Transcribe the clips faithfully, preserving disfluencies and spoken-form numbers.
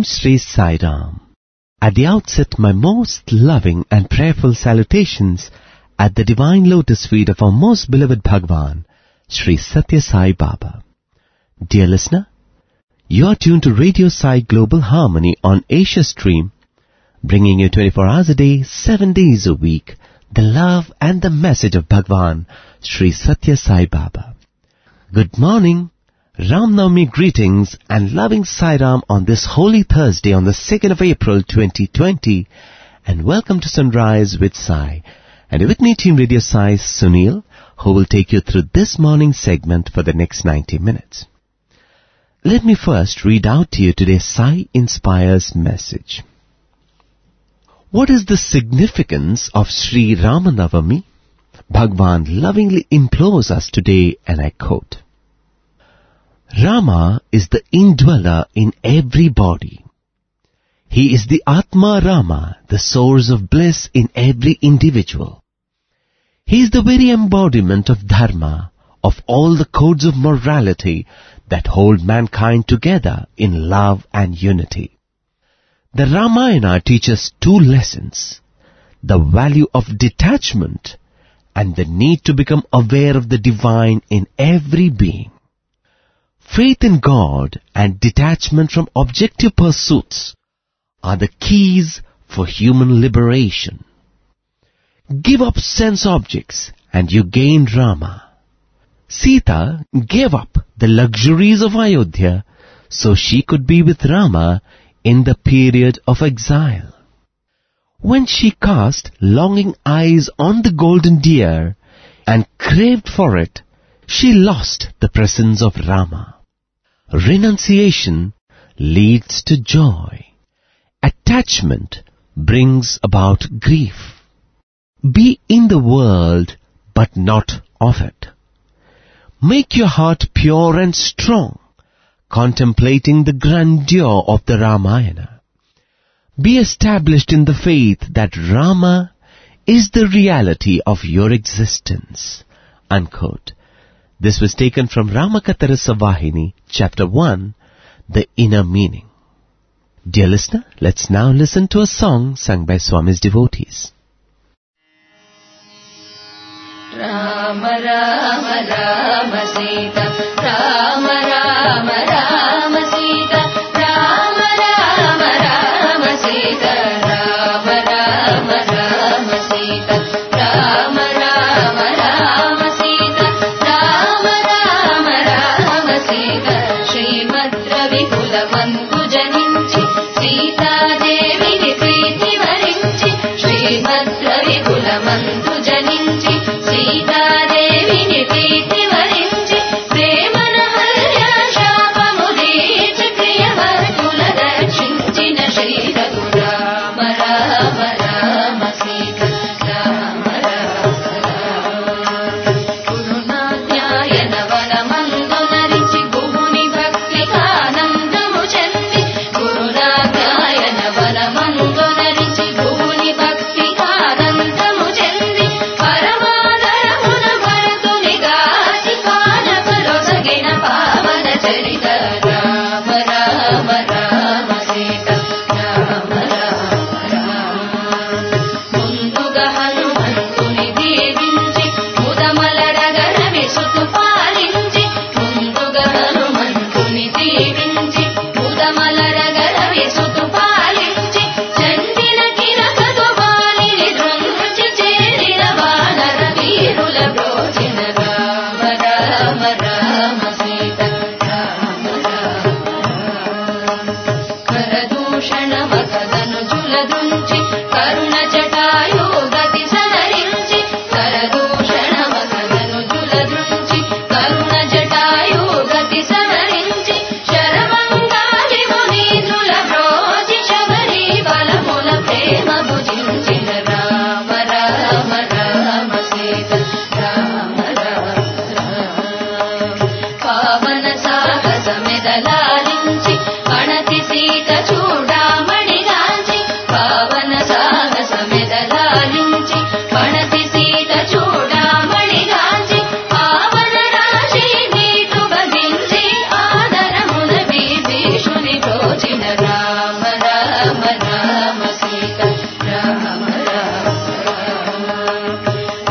Sri Sai Ram. At the outset, my most loving and prayerful salutations at the divine lotus feet of our most beloved Bhagwan, Sri Satya Sai Baba. Dear listener, you are tuned to Radio Sai Global Harmony on Asia Stream, bringing you twenty-four hours a day, seven days a week, the love and the message of Bhagwan, Sri Satya Sai Baba. Good morning, Ram Navami greetings and loving Sai Ram on this holy Thursday on the second of April twenty twenty, and welcome to Sunrise with Sai. And with me, Team Radio Sai, Sunil, who will take you through this morning segment for the next ninety minutes. Let me first read out to you today's Sai Inspires message. What is the significance of Sri Ramanavami? Bhagwan lovingly implores us today, and I quote, Rama is the indweller in every body. He is the Atma Rama, the source of bliss in every individual. He is the very embodiment of Dharma, of all the codes of morality that hold mankind together in love and unity. The Ramayana teaches two lessons: the value of detachment and the need to become aware of the divine in every being. Faith in God and detachment from objective pursuits are the keys for human liberation. Give up sense objects and you gain Rama. Sita gave up the luxuries of Ayodhya so she could be with Rama in the period of exile. When she cast longing eyes on the golden deer and craved for it, she lost the presence of Rama. Renunciation leads to joy. Attachment brings about grief. Be in the world, but not of it. Make your heart pure and strong, contemplating the grandeur of the Ramayana. Be established in the faith that Rama is the reality of your existence. Unquote. This was taken from Ramakatha Rasa Vahini, Chapter one, The Inner Meaning. Dear listener, let's now listen to a song sung by Swami's devotees. Rama Rama Rama Sita, Rama Rama Rama Sita, Rama Rama Rama Sita, Rama Rama Rama Sita, Rama Rama Rama Sita, Rama Rama Rama Sita, Srimad Ravikula Mantu Janinchi, Sita Devini Priti Varinchi, Srimad Ravikula Mantu Janinchi, Sita Devini Priti Varinchi, Premana Halya Shapa Mudita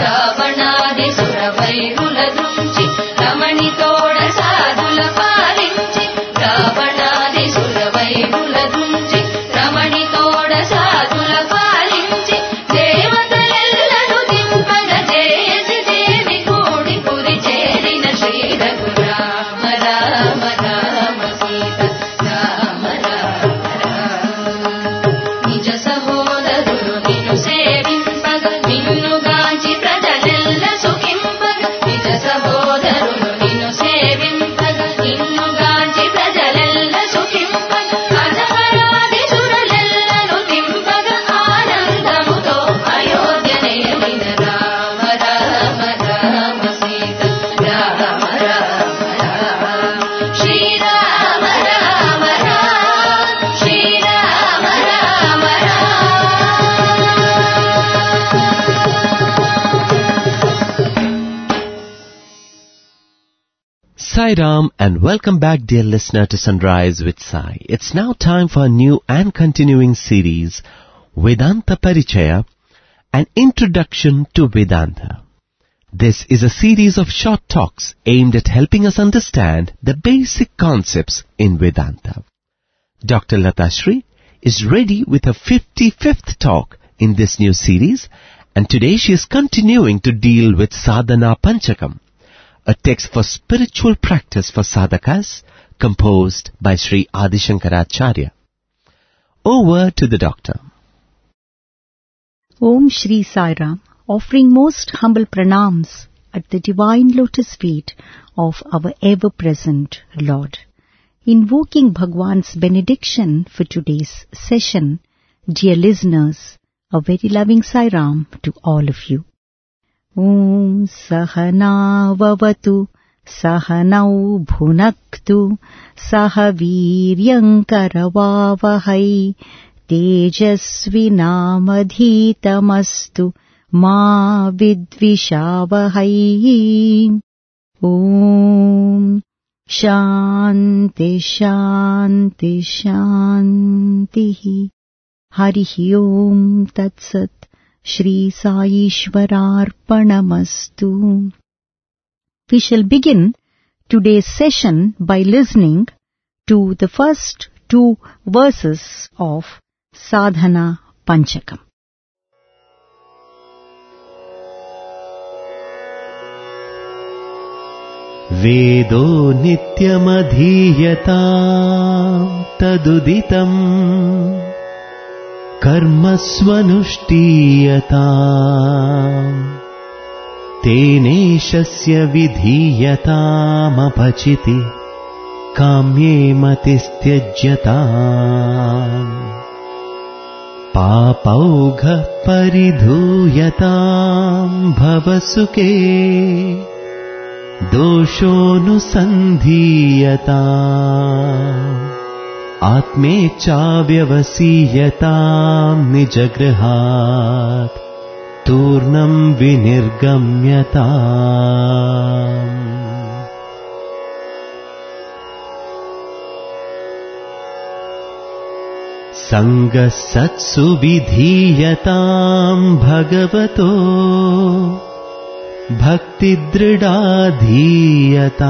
రావణాది సురవైరుల దృంచి రమణితోడ Sadhula పాలించి రావణాది సురవైరుల దృంచి రమణితోడ సాధుల పాలించి దేవతలెల్లను దింపగ చేసి దేవి కూడి పురి చేరిన శ్రీ రఘురామ రామ రామ సీత రామ రామ రామ నిజ సహోదరులు నిన్ను సేవింపగ నిన్నుగాంచి ప్రజలెల్ల సుఖింపగ నిజ సహోదరులు నిన్ను సేవింపగ నిన్నుగాంచి ప్రజలెల్ల సుఖింపగ అజహరాది సురలెల్లను దింపగ ఆనందముతో అయోధ్యనేలిన Rama Rama Rama Sita Rama Rama Rama Srirama Rama Rama Srirama Rama Rama Sai Ram, and welcome back, dear listener, to Sunrise with Sai. It's now time for a new and continuing series, Vedanta Parichaya, an introduction to Vedanta. This is a series of short talks aimed at helping us understand the basic concepts in Vedanta. Doctor Lata Shri is ready with her fifty-fifth talk in this new series, and today she is continuing to deal with Sadhana Panchakam, a text for spiritual practice for sadhakas composed by Sri Adi Shankaracharya. Over to the doctor. Om Shri Sai Ram, offering most humble pranams at the divine lotus feet of our ever-present Lord. Invoking Bhagwan's benediction for today's session, dear listeners, a very loving Sai Ram to all of you. Om Sahana Vavatu Sahanau Bhunaktu Sahaviryam Karavavahai Tejasvinamadhitamastu Ma Vidvishavahai. Om Shanti Shanti Shanti. Harihi Om Tat Sat. Shri Sai Ishwararpanamastu. We shall begin today's session by listening to the first two verses of Sadhana Panchakam. Vedo nityamadhiyata taduditam कर्मस्वनुष्ठीयता तेनेशस्य विधीयतामपचिति काम्ये मतिस्त्यज्यता पापौघः परिधूयतां भवसुखे दोषोऽनुसन्धीयता आत्मेच्छाव्यवसीयतां निजगृहात् तूर्णं विनिर्गम्यताम्. सङ्गः सत्सु विधीयतां भगवतो भक्तिदृढाधीयता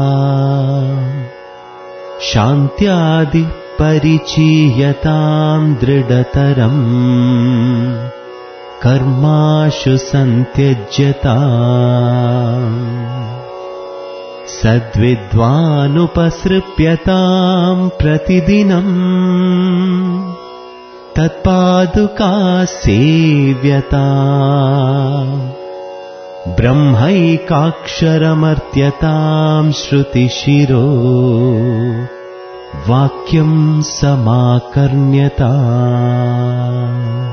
शान्त्यादि परिचीयतां दृढतरम् कर्माशु सन्त्यज्यताम्. सद्विद्वानुपसृप्यतां प्रतिदिनम् तत्पादुका सेव्यताम्. ब्रह्मैकाक्षरमर्त्यतां श्रुतिशिरो वाक्यं समाकर्ण्यताम्.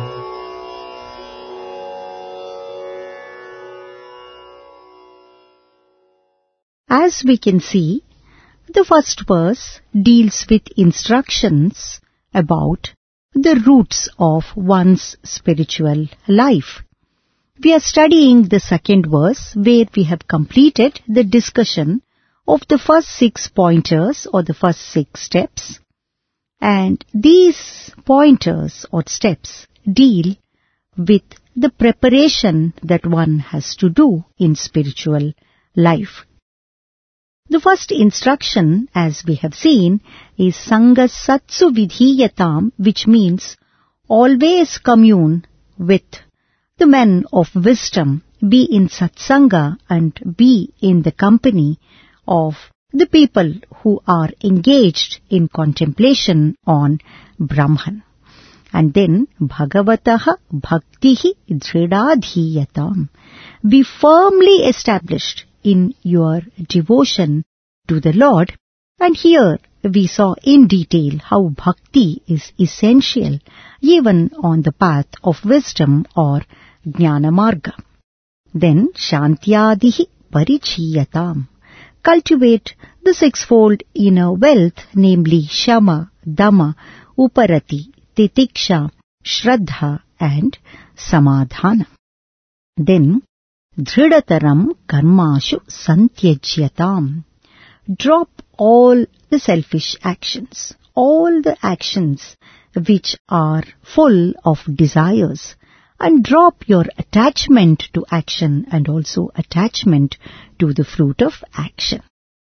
As we can see, the first verse deals with instructions about the roots of one's spiritual life. We are studying the second verse where we have completed the discussion of the first six pointers or the first six steps. And these pointers or steps deal with the preparation that one has to do in spiritual life. The first instruction, as we have seen, is Sangha Satsu Vidhiyatam, which means always commune with the men of wisdom, be in satsanga and be in the company of the people who are engaged in contemplation on Brahman. And then Bhagavataha Bhaktihi Dridadhiyatam. Be firmly established in your devotion to the Lord. And here we saw in detail how bhakti is essential even on the path of wisdom or Jnana Marga. Then Shantyadihi Parichiyatam. Cultivate the sixfold inner wealth, namely Shama, Dama, Uparati, Titiksha, Shraddha and Samadhana. Then Dhridataram Karmashu Santyajyatam. Drop all the selfish actions, all the actions which are full of desires, and drop your attachment to action and also attachment to the fruit of action.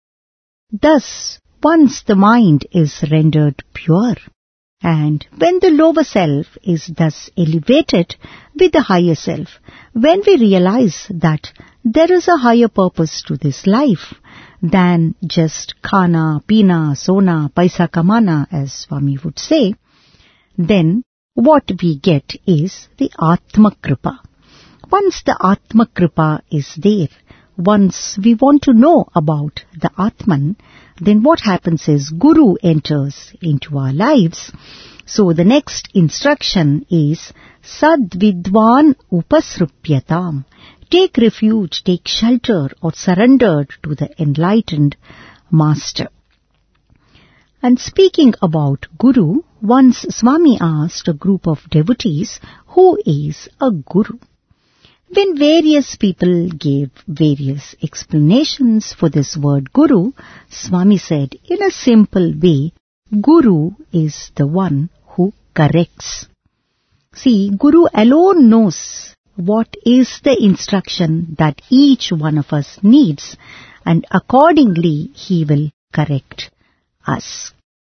Thus, once the mind is rendered pure, and when the lower self is thus elevated with the higher self, when we realize that there is a higher purpose to this life than just khana, pina, sona, paisa kamana, as Swami would say, then what we get is the Atma Kripa. Once the Atma Kripa is there, once we want to know about the Atman, then what happens is Guru enters into our lives. So the next instruction is Sadvidwan Upasrupyatam. Take refuge, take shelter or surrender to the enlightened master. And speaking about Guru, once Swami asked a group of devotees, who is a Guru? When various people gave various explanations for this word Guru, Swami said in a simple way, Guru is the one who corrects. See, Guru alone knows what is the instruction that each one of us needs, and accordingly he will correct us.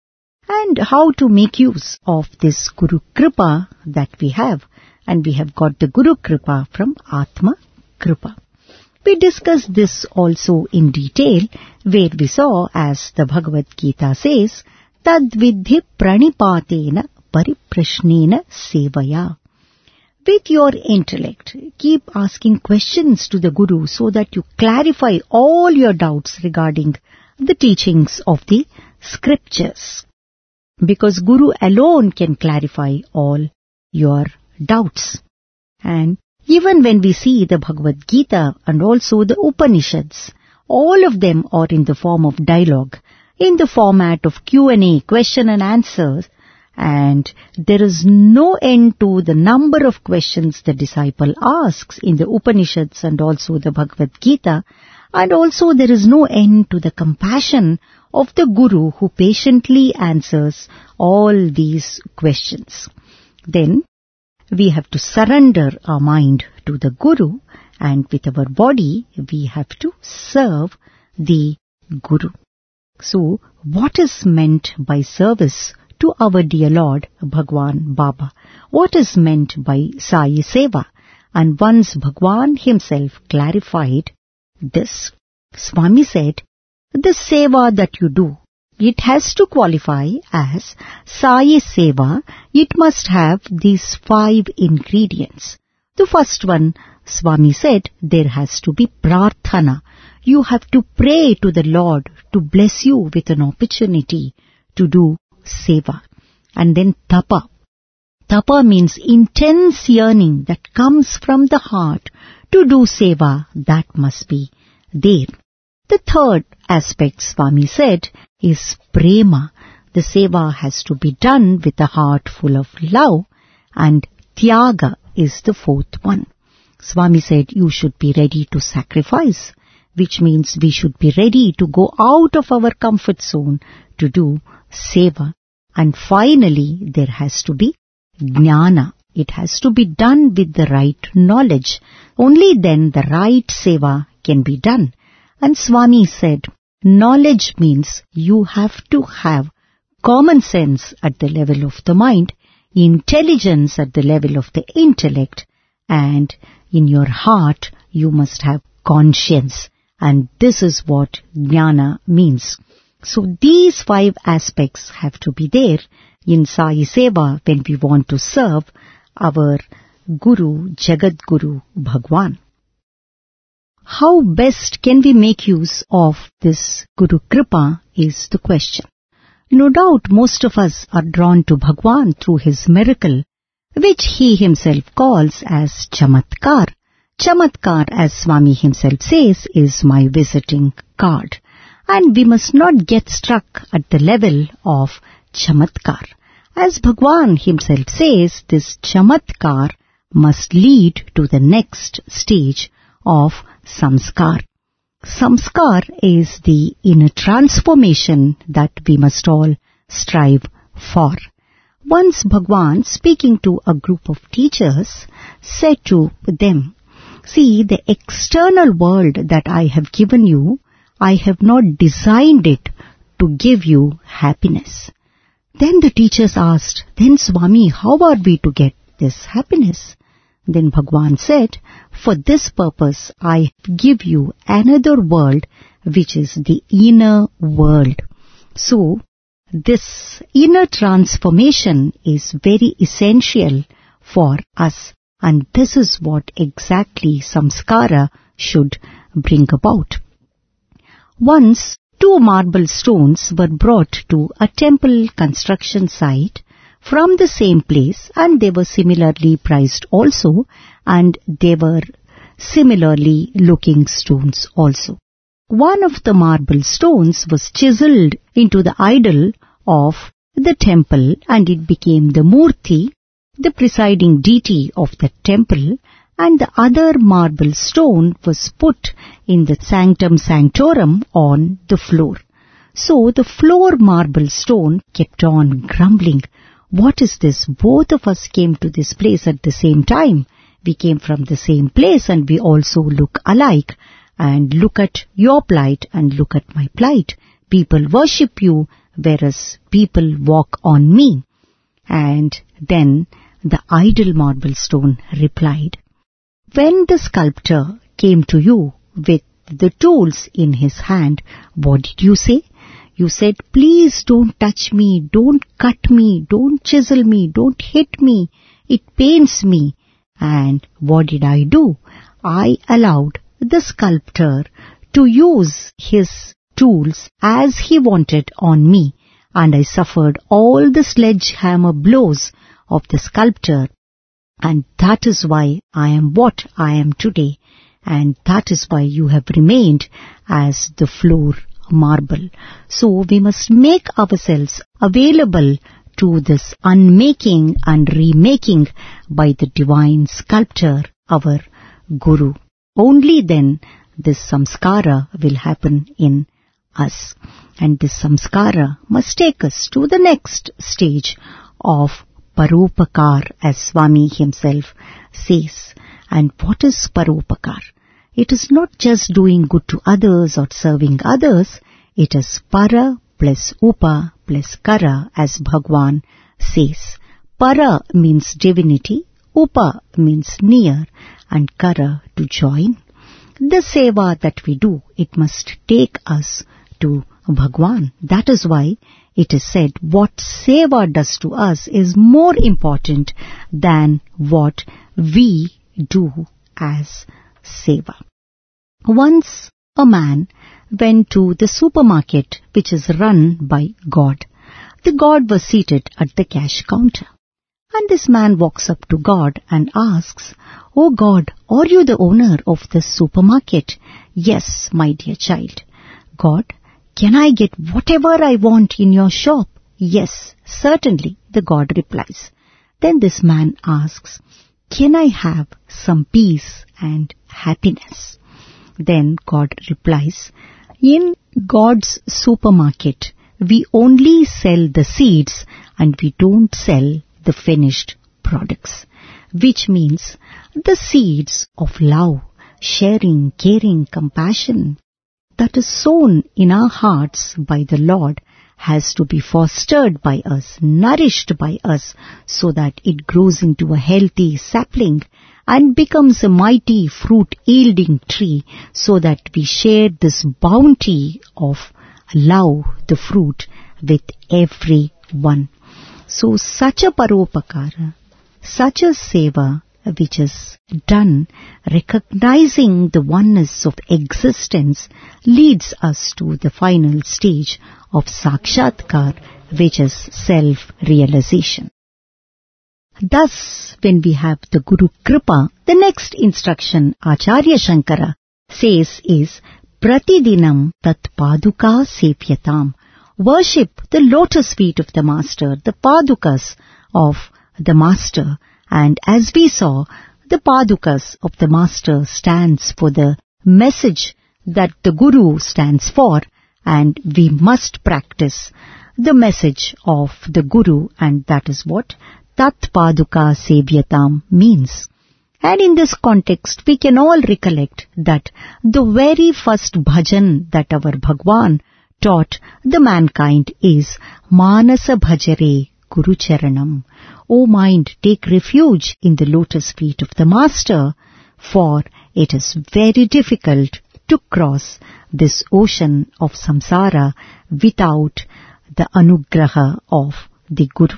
And how to make use of this Guru Kripa that we have. And we have got the Guru Kripa from Atma Kripa. We discussed this also in detail, where we saw, as the Bhagavad Gita says, Tad vidhi pranipatena pariprashnena sevaya. With your intellect, keep asking questions to the Guru so that you clarify all your doubts regarding the teachings of the scriptures. Because Guru alone can clarify all your doubts. And even when we see the Bhagavad Gita and also the Upanishads, all of them are in the form of dialogue, in the format of Q and A, question and answers, and there is no end to the number of questions the disciple asks in the Upanishads and also the Bhagavad Gita, and also there is no end to the compassion of the Guru who patiently answers all these questions. Then we have to surrender our mind to the Guru, and with our body we have to serve the Guru. So, what is meant by service to our dear Lord Bhagwan Baba? What is meant by Sai Seva? And once Bhagwan himself clarified this, Swami said, the seva that you do, it has to qualify as Sai Seva. It must have these five ingredients. The first one, Swami said, there has to be prarthana. You have to pray to the Lord to bless you with an opportunity to do seva. And then tapa. Tapa means intense yearning that comes from the heart to do seva. That must be there. The third aspect, Swami said, is prema. The seva has to be done with a heart full of love, and tyaga is the fourth one. Swami said you should be ready to sacrifice, which means we should be ready to go out of our comfort zone to do seva. And finally, there has to be jnana. It has to be done with the right knowledge. Only then the right seva can be done. And Swami said, knowledge means you have to have common sense at the level of the mind, intelligence at the level of the intellect, and in your heart you must have conscience. And this is what jnana means. So these five aspects have to be there in Sai Seva when we want to serve our Guru, Jagat Guru, Bhagwan. How best can we make use of this Guru Kripa is the question. No doubt most of us are drawn to Bhagwan through his miracle, which he himself calls as Chamatkar. Chamatkar, as Swami himself says, is my visiting card. And we must not get stuck at the level of Chamatkar. As Bhagwan himself says, this Chamatkar must lead to the next stage of Samskar. Samskar is the inner transformation that we must all strive for. Once Bhagwan, speaking to a group of teachers, said to them, see, the external world that I have given you, I have not designed it to give you happiness. Then the teachers asked, then Swami, how are we to get this happiness? Then Bhagwan said, for this purpose I give you another world, which is the inner world. So, this inner transformation is very essential for us, and this is what exactly samskara should bring about. Once, two marble stones were brought to a temple construction site from the same place, and they were similarly priced also, and they were similarly looking stones also. One of the marble stones was chiseled into the idol of the temple, and it became the Murti, the presiding deity of the temple, and the other marble stone was put in the sanctum sanctorum on the floor. So the floor marble stone kept on grumbling, what is this? Both of us came to this place at the same time. We came from the same place and we also look alike. And look at your plight and look at my plight. People worship you, whereas people walk on me. And then the idol marble stone replied, when the sculptor came to you with the tools in his hand, what did you say? You said, please don't touch me, don't cut me, don't chisel me, don't hit me. It pains me. And what did I do? I allowed the sculptor to use his tools as he wanted on me, and I suffered all the sledgehammer blows of the sculptor, and that is why I am what I am today, and that is why you have remained as the floor marble. So we must make ourselves available to this unmaking and remaking by the divine sculptor, our Guru. Only then this samskara will happen in us. And this samskara must take us to the next stage of Paropakar, as Swami himself says. And what is Paropakar? It is not just doing good to others or serving others. It is para plus upa plus kara, as Bhagwan says. Para means divinity, upa means near, and kara to join. The seva that we do, it must take us to Bhagwan. That is why it is said what seva does to us is more important than what we do as seva. Once a man went to the supermarket which is run by God. The God was seated at the cash counter. And this man walks up to God and asks, "Oh God, are you the owner of this supermarket?" "Yes, my dear child." "God, can I get whatever I want in your shop?" "Yes, certainly," the God replies. Then this man asks, "Can I have some peace and happiness?" Then God replies, "In God's supermarket, we only sell the seeds and we don't sell the finished products. which means the seeds of love, sharing, caring, compassion that is sown in our hearts by the Lord has to be fostered by us, nourished by us, so that it grows into a healthy sapling and becomes a mighty fruit-yielding tree, so that we share this bounty of love, the fruit, with everyone. So such a paropakara, such a seva, which is done recognizing the oneness of existence, leads us to the final stage of sakshatkar, which is self-realization. Thus, when we have the Guru Kripa, the next instruction Acharya Shankara says is Pratidinam tat paduka sepyatam. Worship the lotus feet of the Master, the padukas of the Master. And as we saw, the padukas of the Master stands for the message that the Guru stands for, and we must practice the message of the Guru, and that is what Tat Paduka Sevyatam means. And in this context, we can all recollect that the very first bhajan that our Bhagwan taught the mankind is Manasa Bhajare Guru Charanam. O mind, take refuge in the lotus feet of the Master, for it is very difficult to cross this ocean of samsara without the anugraha of the Guru.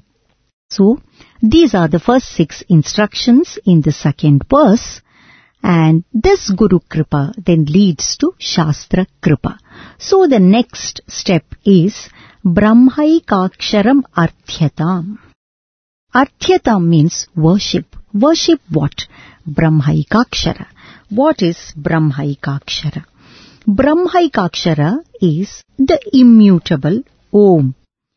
So, these are the first six instructions in the second verse, and this Guru Kripa then leads to Shastra Kripa. So the next step is Brahmaikaksharam Arthyatam. Arthyatam means worship. Worship what? Brahmaikakshara. What is Brahmaikakshara? Brahmaikakshara is the immutable Om.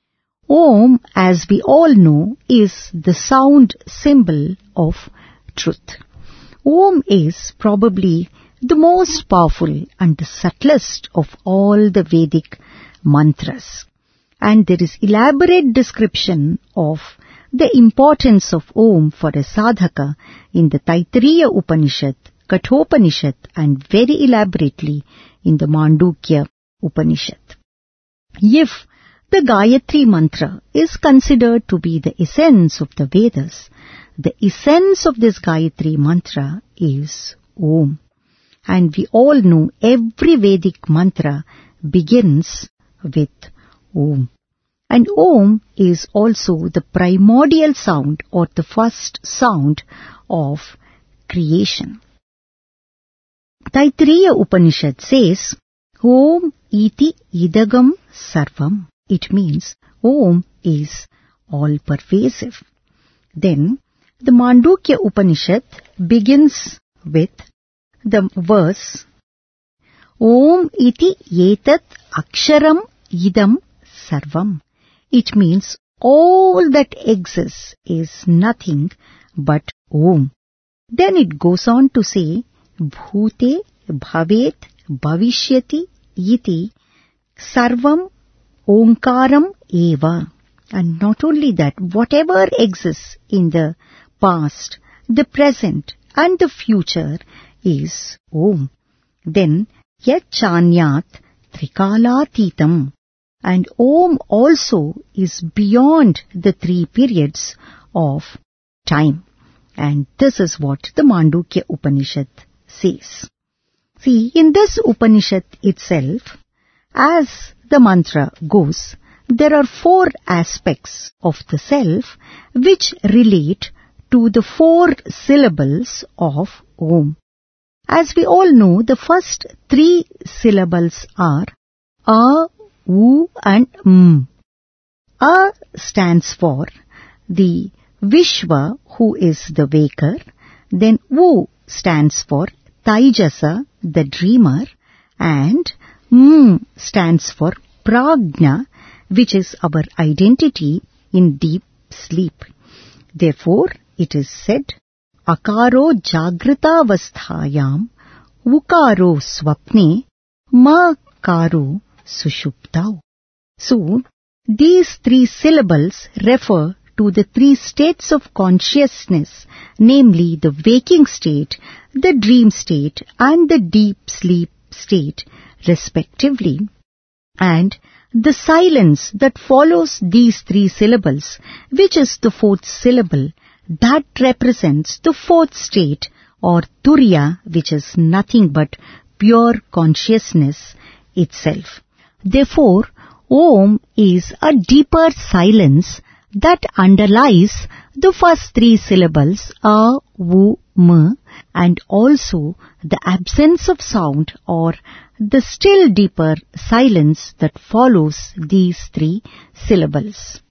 Om, as we all know, is the sound symbol of truth. Om is probably the most powerful and the subtlest of all the Vedic mantras. And there is elaborate description of the importance of Om for a sadhaka in the Taittiriya Upanishad, Kathopanishad, and very elaborately in the Mandukya Upanishad. If the Gayatri mantra is considered to be the essence of the Vedas, the essence of this Gayatri mantra is Om. And we all know every Vedic mantra begins with Om. And Om is also the primordial sound or the first sound of creation. Taittiriya Upanishad says, Om iti idagam sarvam. It means Om is all-pervasive. Then the Mandukya Upanishad begins with the verse, Om iti yetat aksharam idam sarvam. It means all that exists is nothing but Om. Then it goes on to say, Bhute bhavet bhavishyati iti sarvam Omkaram eva. And not only that, whatever exists in the past, the present and the future is Om. Then yat chanyat trikalaatitam. And Om also is beyond the three periods of time. And this is what the Mandukya Upanishad says. See, in this Upanishad itself, as the mantra goes, there are four aspects of the self which relate to the four syllables of Om. As we all know, the first three syllables are A, U and M. A stands for the Vishwa, who is the waker. Then U stands for Taijasa, the dreamer. And M stands for Prajna, which is our identity in deep sleep. Therefore, it is said, Akaro Jagrita Vasthayam, Ukaro Swapne, Ma Karo Sushuptau. So, these three syllables refer to the three states of consciousness, namely the waking state, the dream state, and the deep sleep state, respectively. And the silence that follows these three syllables, which is the fourth syllable, that represents the fourth state, or Turiya, which is nothing but pure consciousness itself. Therefore, Om is a deeper silence that underlies the first three syllables A, U, M, and also the absence of sound, or the still deeper silence that follows these three syllables.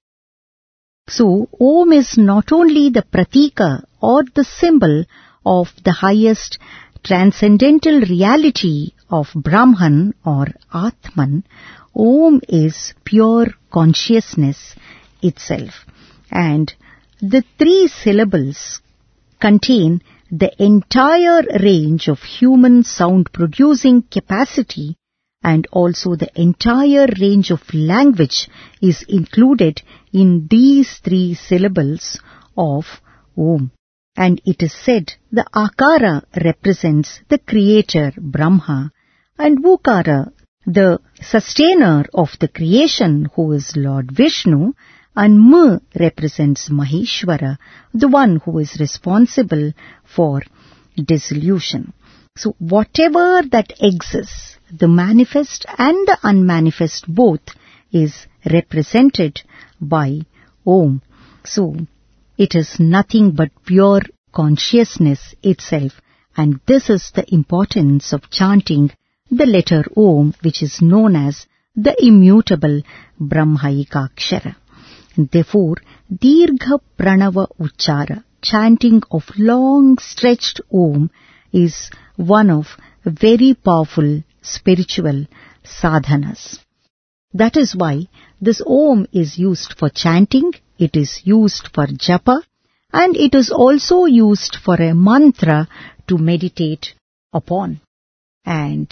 So, Om is not only the pratika or the symbol of the highest transcendental reality of Brahman or Atman. Om is pure consciousness itself. And the three syllables contain the entire range of human sound producing capacity, and also the entire range of language is included in these three syllables of Om. And it is said the Akara represents the creator Brahma, and Ukara the sustainer of the creation, who is Lord Vishnu, and M represents Maheshwara, the one who is responsible for dissolution. So whatever that exists, the manifest and the unmanifest both, is represented by Om. So it is nothing but pure consciousness itself, and this is the importance of chanting the letter Om, which is known as the immutable Brahmaikakshara. Therefore, Dirgha Pranava Uchara, chanting of long stretched Om, is one of very powerful spiritual sadhanas. That is why this Om is used for chanting, it is used for japa, and it is also used for a mantra to meditate upon. And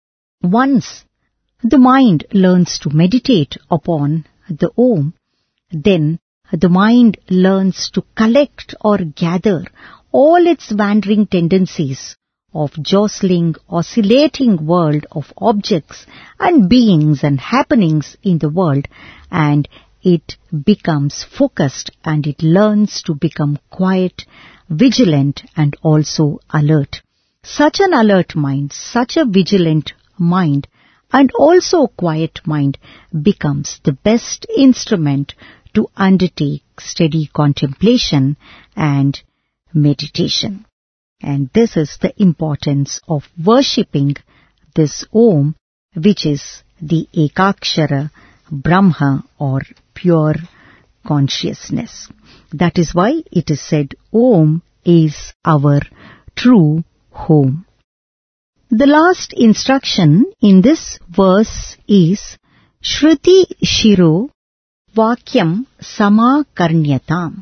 once the mind learns to meditate upon the Om, then the mind learns to collect or gather all its wandering tendencies of jostling, oscillating world of objects and beings and happenings in the world, and it becomes focused and it learns to become quiet, vigilant, and also alert. Such an alert mind, such a vigilant mind, and also quiet mind becomes the best instrument to undertake steady contemplation and meditation. And this is the importance of worshipping this Om, which is the Ekakshara Brahma, or pure consciousness. That is why it is said Om is our true home. The last instruction in this verse is Shruti Shiro Vakyam Samakarnyatam.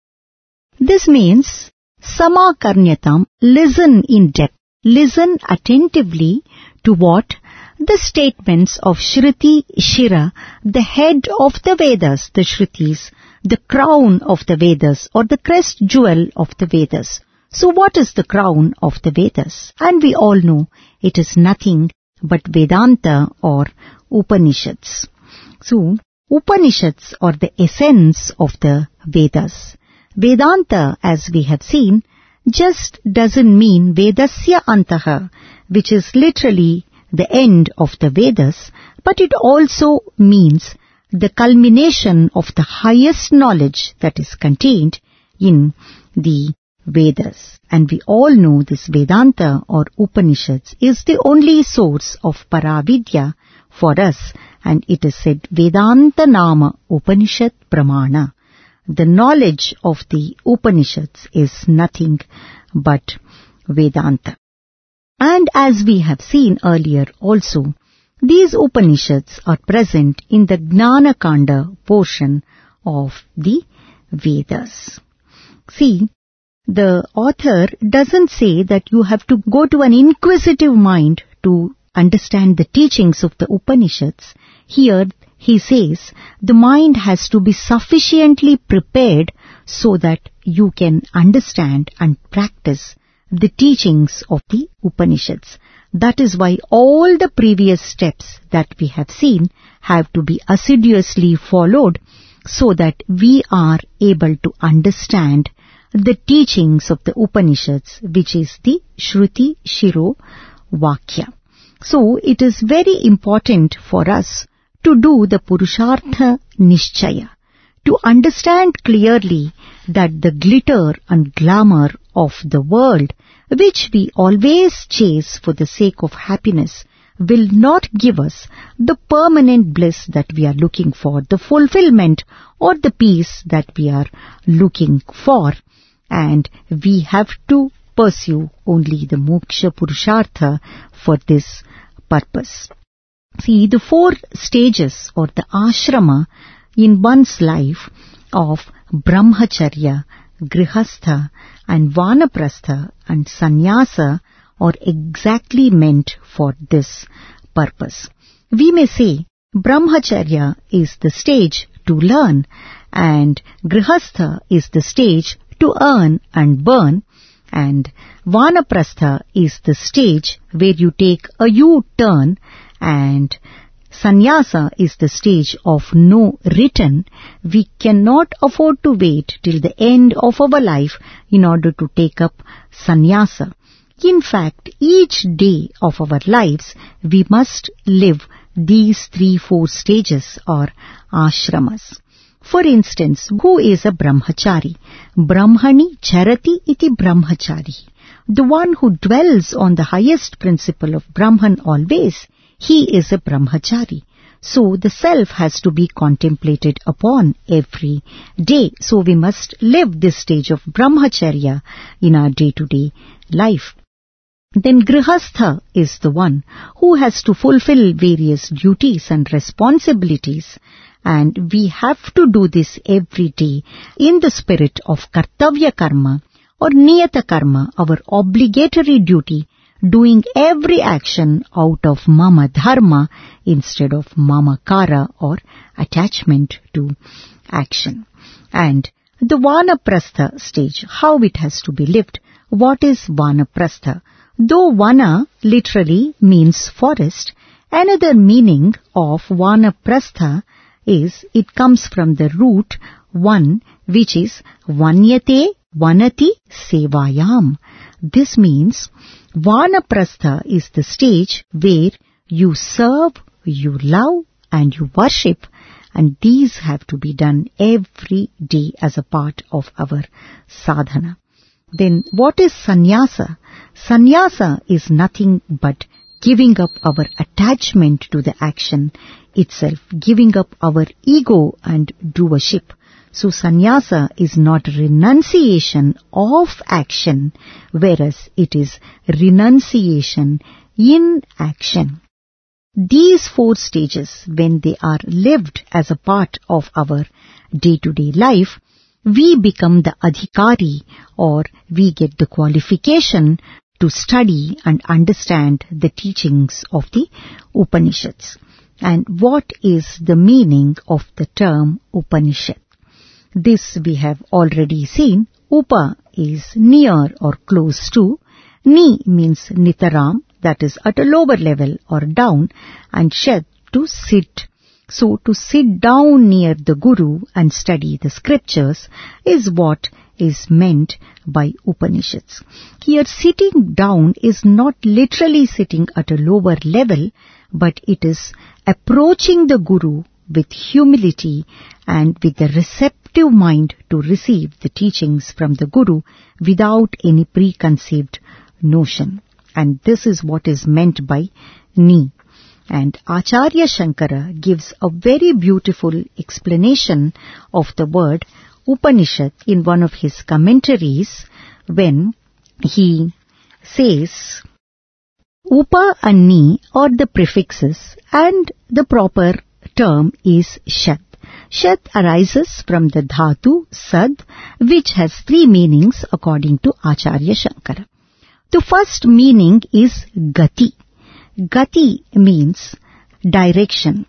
This means Samakarnyatam, listen in depth, listen attentively to what the statements of Shruti Shira, the head of the Vedas, the Shrutis, the crown of the Vedas, or the crest jewel of the Vedas. So what is the crown of the Vedas? And we all know it is nothing but Vedanta or Upanishads. So Upanishads are the essence of the Vedas. Vedanta, as we have seen, just doesn't mean Vedasya Antaha, which is literally the end of the Vedas, but it also means the culmination of the highest knowledge that is contained in the Vedas. And we all know this Vedanta or Upanishads is the only source of Paravidya for us, and it is said Vedanta Nama Upanishad Pramana. The knowledge of the Upanishads is nothing but Vedanta. And as we have seen earlier also, these Upanishads are present in the Gnana Kanda portion of the Vedas. See, the author doesn't say that you have to go to an inquisitive mind to understand the teachings of the Upanishads. Here, he says the mind has to be sufficiently prepared so that you can understand and practice the teachings of the Upanishads. That is why all the previous steps that we have seen have to be assiduously followed so that we are able to understand the teachings of the Upanishads, which is the Shruti Shiro Vakya. So it is very important for us to do the Purushartha Nishchaya, to understand clearly that the glitter and glamour of the world, which we always chase for the sake of happiness, will not give us the permanent bliss that we are looking for, the fulfillment or the peace that we are looking for. And we have to pursue only the moksha purushartha for this purpose. See, the four stages or the ashrama in one's life of brahmacharya, grihastha and vanaprastha and sannyasa are exactly meant for this purpose. We may say brahmacharya is the stage to learn and grihastha is the stage to earn and burn, and vanaprastha is the stage where you take a U-turn, and sannyasa is the stage of no return. We cannot afford to wait till the end of our life in order to take up sannyasa. In fact, each day of our lives, we must live these three, four stages or ashramas. For instance, who is a brahmachari? Brahmani charati iti brahmachari. The one who dwells on the highest principle of Brahman always, he is a brahmachari. So the self has to be contemplated upon every day. So we must live this stage of brahmacharya in our day-to-day life. Then grihastha is the one who has to fulfill various duties and responsibilities, and we have to do this every day in the spirit of kartavya karma or niyata karma, our obligatory duty, doing every action out of mama dharma instead of mama kara or attachment to action. And the vanaprastha stage, how it has to be lived. What is vanaprastha? Though vana literally means forest, another meaning of vanaprastha is it comes from the root one, which is vanyate vanati sevayam. This means vanaprastha is the stage where you serve, you love and you worship, and these have to be done every day as a part of our sadhana. Then what is sannyasa? Sannyasa is nothing but giving up our attachment to the action itself, giving up our ego and doership. So sannyasa is not renunciation of action, whereas it is renunciation in action. These four stages, when they are lived as a part of our day-to-day life, we become the adhikari, or we get the qualification to study and understand the teachings of the Upanishads. And what is the meaning of the term Upanishad? This we have already seen. Upa is near or close to. Ni means nitaram, that is at a lower level or down, and Shad to sit. So to sit down near the Guru and study the scriptures is what is meant by Upanishads. Here sitting down is not literally sitting at a lower level, but it is approaching the Guru with humility and with a receptive mind to receive the teachings from the Guru without any preconceived notion. And this is what is meant by Ni. And Acharya Shankara gives a very beautiful explanation of the word Upanishad in one of his commentaries when he says, Upa and Ni are the prefixes and the proper term is Shad. Shad arises from the dhatu Sad, which has three meanings according to Acharya Shankara. The first meaning is Gati. Gati means direction.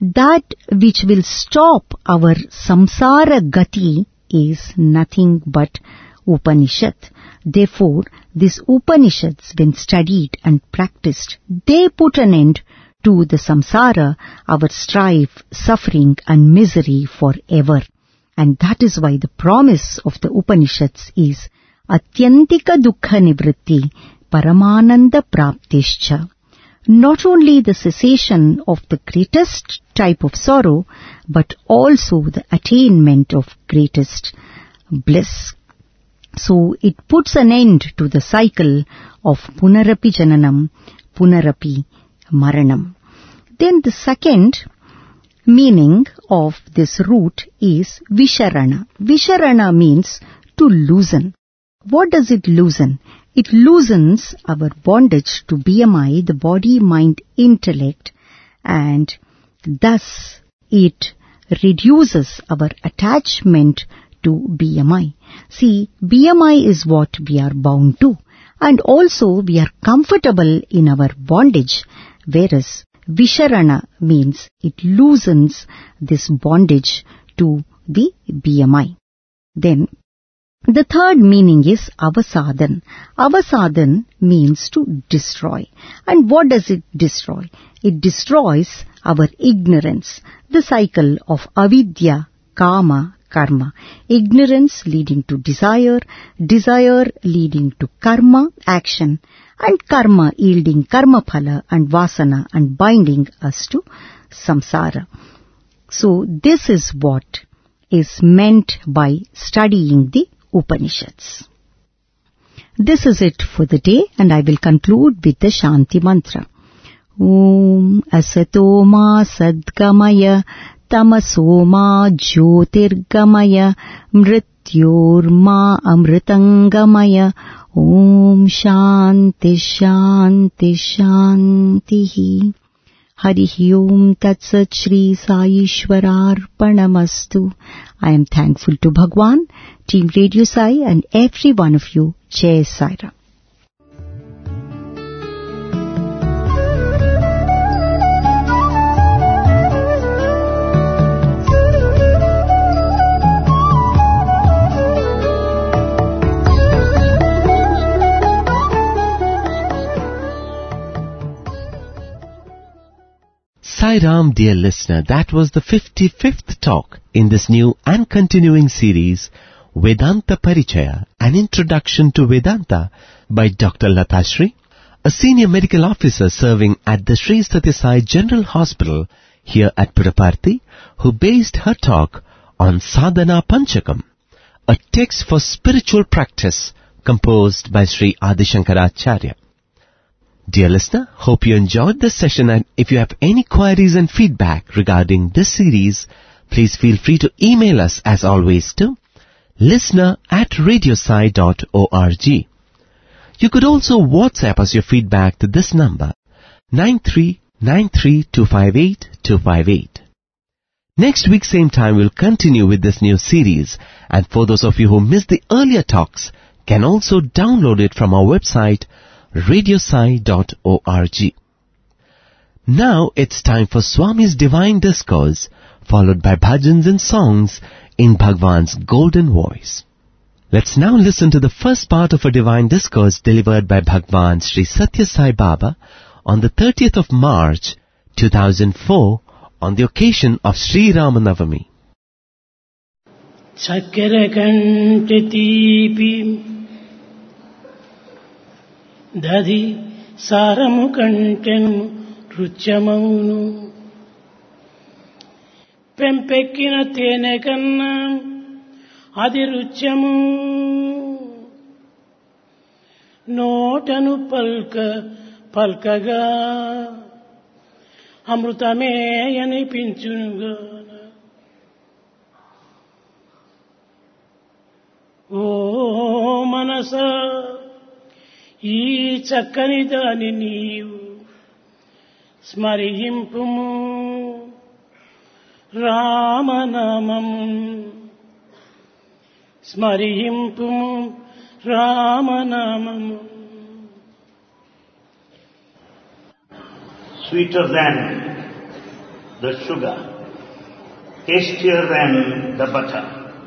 that which will stop our samsara gati is nothing but Upanishad. Therefore, these Upanishads, when studied and practiced, they put an end to the samsara, our strife, suffering and misery forever. And that is why the promise of the Upanishads is Atyantika Dukkha Nivritti Paramananda Praptischa. Not only the cessation of the greatest type of sorrow, but also the attainment of greatest bliss. So it puts an end to the cycle of Punarapi Jananam, Punarapi Maranam. Then the second meaning of this root is Visharana. Visharana means to loosen. What does it loosen? It loosens our bondage to B M I, the body, mind, intellect, and thus it reduces our attachment to B M I. See, B M I is what we are bound to, and also we are comfortable in our bondage, whereas Visharana means it loosens this bondage to the B M I. Then the third meaning is Avasadan. Avasadan means to destroy. And what does it destroy? It destroys our ignorance, the cycle of avidya, kama, karma. Ignorance leading to desire, desire leading to karma, action, and karma yielding karma phala and vasana and binding us to samsara. So this is what is meant by studying the Upanishads. This is it for the day, and I will conclude with the Shanti Mantra. Om Asato Ma Sadgamaya Tamaso Ma Jyotirgamaya Mrityor Ma Amritangamaya. Om Shanti Shanti Shanti. Harihi Om Tat Sat Shri Sai Ishwararpanamastu. I am thankful to Bhagwan, Team Radio Sai, and every one of you. Jai Sai Ram. Sai Ram, dear listener, that was the fifty-fifth talk in this new and continuing series, Vedanta Parichaya, an introduction to Vedanta by Doctor Lata Shri, a senior medical officer serving at the Sri Sathya Sai General Hospital here at Puttaparthi, who based her talk on Sadhana Panchakam, a text for spiritual practice composed by Sri Adi Shankaracharya. Dear listener, hope you enjoyed this session, and if you have any queries and feedback regarding this series, please feel free to email us as always to listener at radiosai dot org. You could also WhatsApp us your feedback to this number nine three nine three two five eight two five eight. Next week same time we'll continue with this new series, and for those of you who missed the earlier talks, can also download it from our website radiosai dot org. Now it's time for Swami's Divine Discourse, followed by bhajans and songs in Bhagwan's golden voice. Let's now listen to the first part of a Divine Discourse delivered by Bhagwan Sri Sathya Sai Baba on the thirtieth of March two thousand four on the occasion of Sri Ramanavami. Chakkara kante teepi Dadi saramu kantenu ruchamavunu Pempekkina tene kanna adi ruchamu Notanu palka palkaga Amrutame yanipinchunuga O manasa ఈ చక్కని దాని నీవు స్మరింపుము రామనామం స్మరింపుము రామనామం. Sweeter than the sugar, tastier than the butter,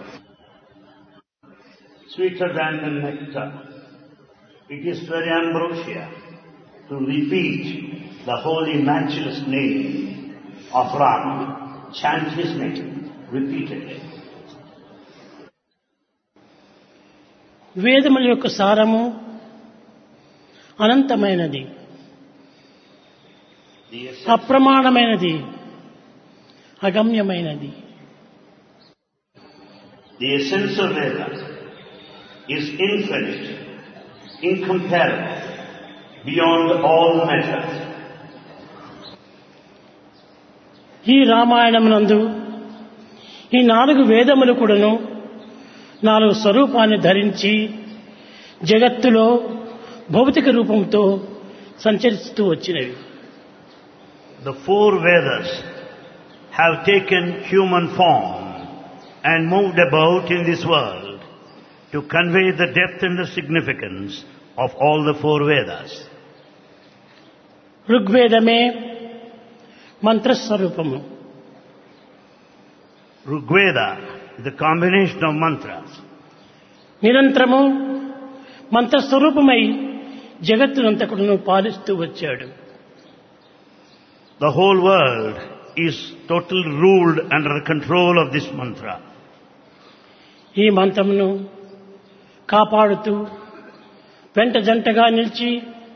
sweeter than the nectar. It is very ambrosia to repeat the holy matchless name of Rama, chant his name repeatedly. వేదముల యొక్క సారము అనంతమైనది, The essence, అప్రమాణమైనది, అగమ్యమైనది. the essence of Veda is infinite, incomparable, beyond all measure. ఈ రామాయణమునందు ఈ నాలుగు వేదములు కూడాను నాలుగు స్వరూపాన్ని ధరించి జగత్తులో భౌతిక రూపంతో సంచరిస్తూ వచ్చినవి. The four Vedas have taken human form and moved about in this world to convey the depth and the significance of all the four Vedas. ఋగ్వేదమే మంత్రస్వరూపము, Rigveda is the combination of mantras. నిరంతరము మంత్రస్వరూపమై జగత్తునంతకుడును పాలిస్తూ వచ్చాడు. The whole world is totally ruled under the control of this mantra. ఈ మంత్రమును కాపాడుతూ వెంట జంటగా నిలిచి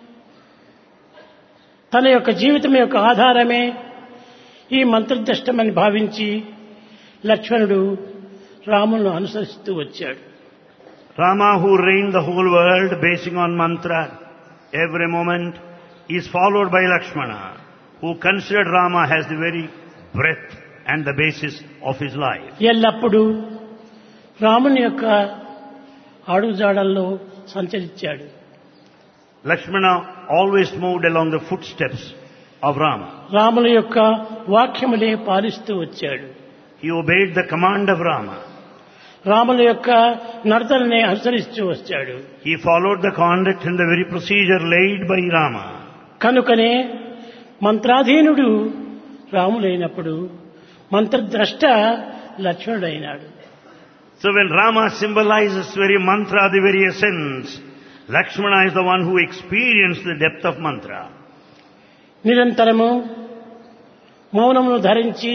తన యొక్క జీవితం యొక్క ఆధారమే ఈ మంత్రద్రష్టమని భావించి లక్ష్మణుడు రాములను అనుసరిస్తూ వచ్చాడు. Rama, who reigned the whole world basing on mantra every moment, is followed by Lakshmana, who considered Rama as the very breath and the basis of his life. ఎల్లప్పుడూ రాముని యొక్క అడుగుజాడల్లో సంచరించాడు. Lakshmana always moved along the footsteps of Rama. రాముల యొక్క వాక్యములే పాలిస్తూ వచ్చాడు. He obeyed the command of Rama. రాముల యొక్క నడతలనే అనుసరిస్తూ వచ్చాడు. He followed the conduct and the very procedure laid by Rama. కనుకనే మంత్రాధీనుడు రాములైనప్పుడు మంత్రద్రష్ట లక్ష్మణుడైనాడు. So when Rama symbolizes very mantra, the very essence, Lakshmana is the one who experienced the depth of mantra. నిరంతరము మౌనమును ధరించి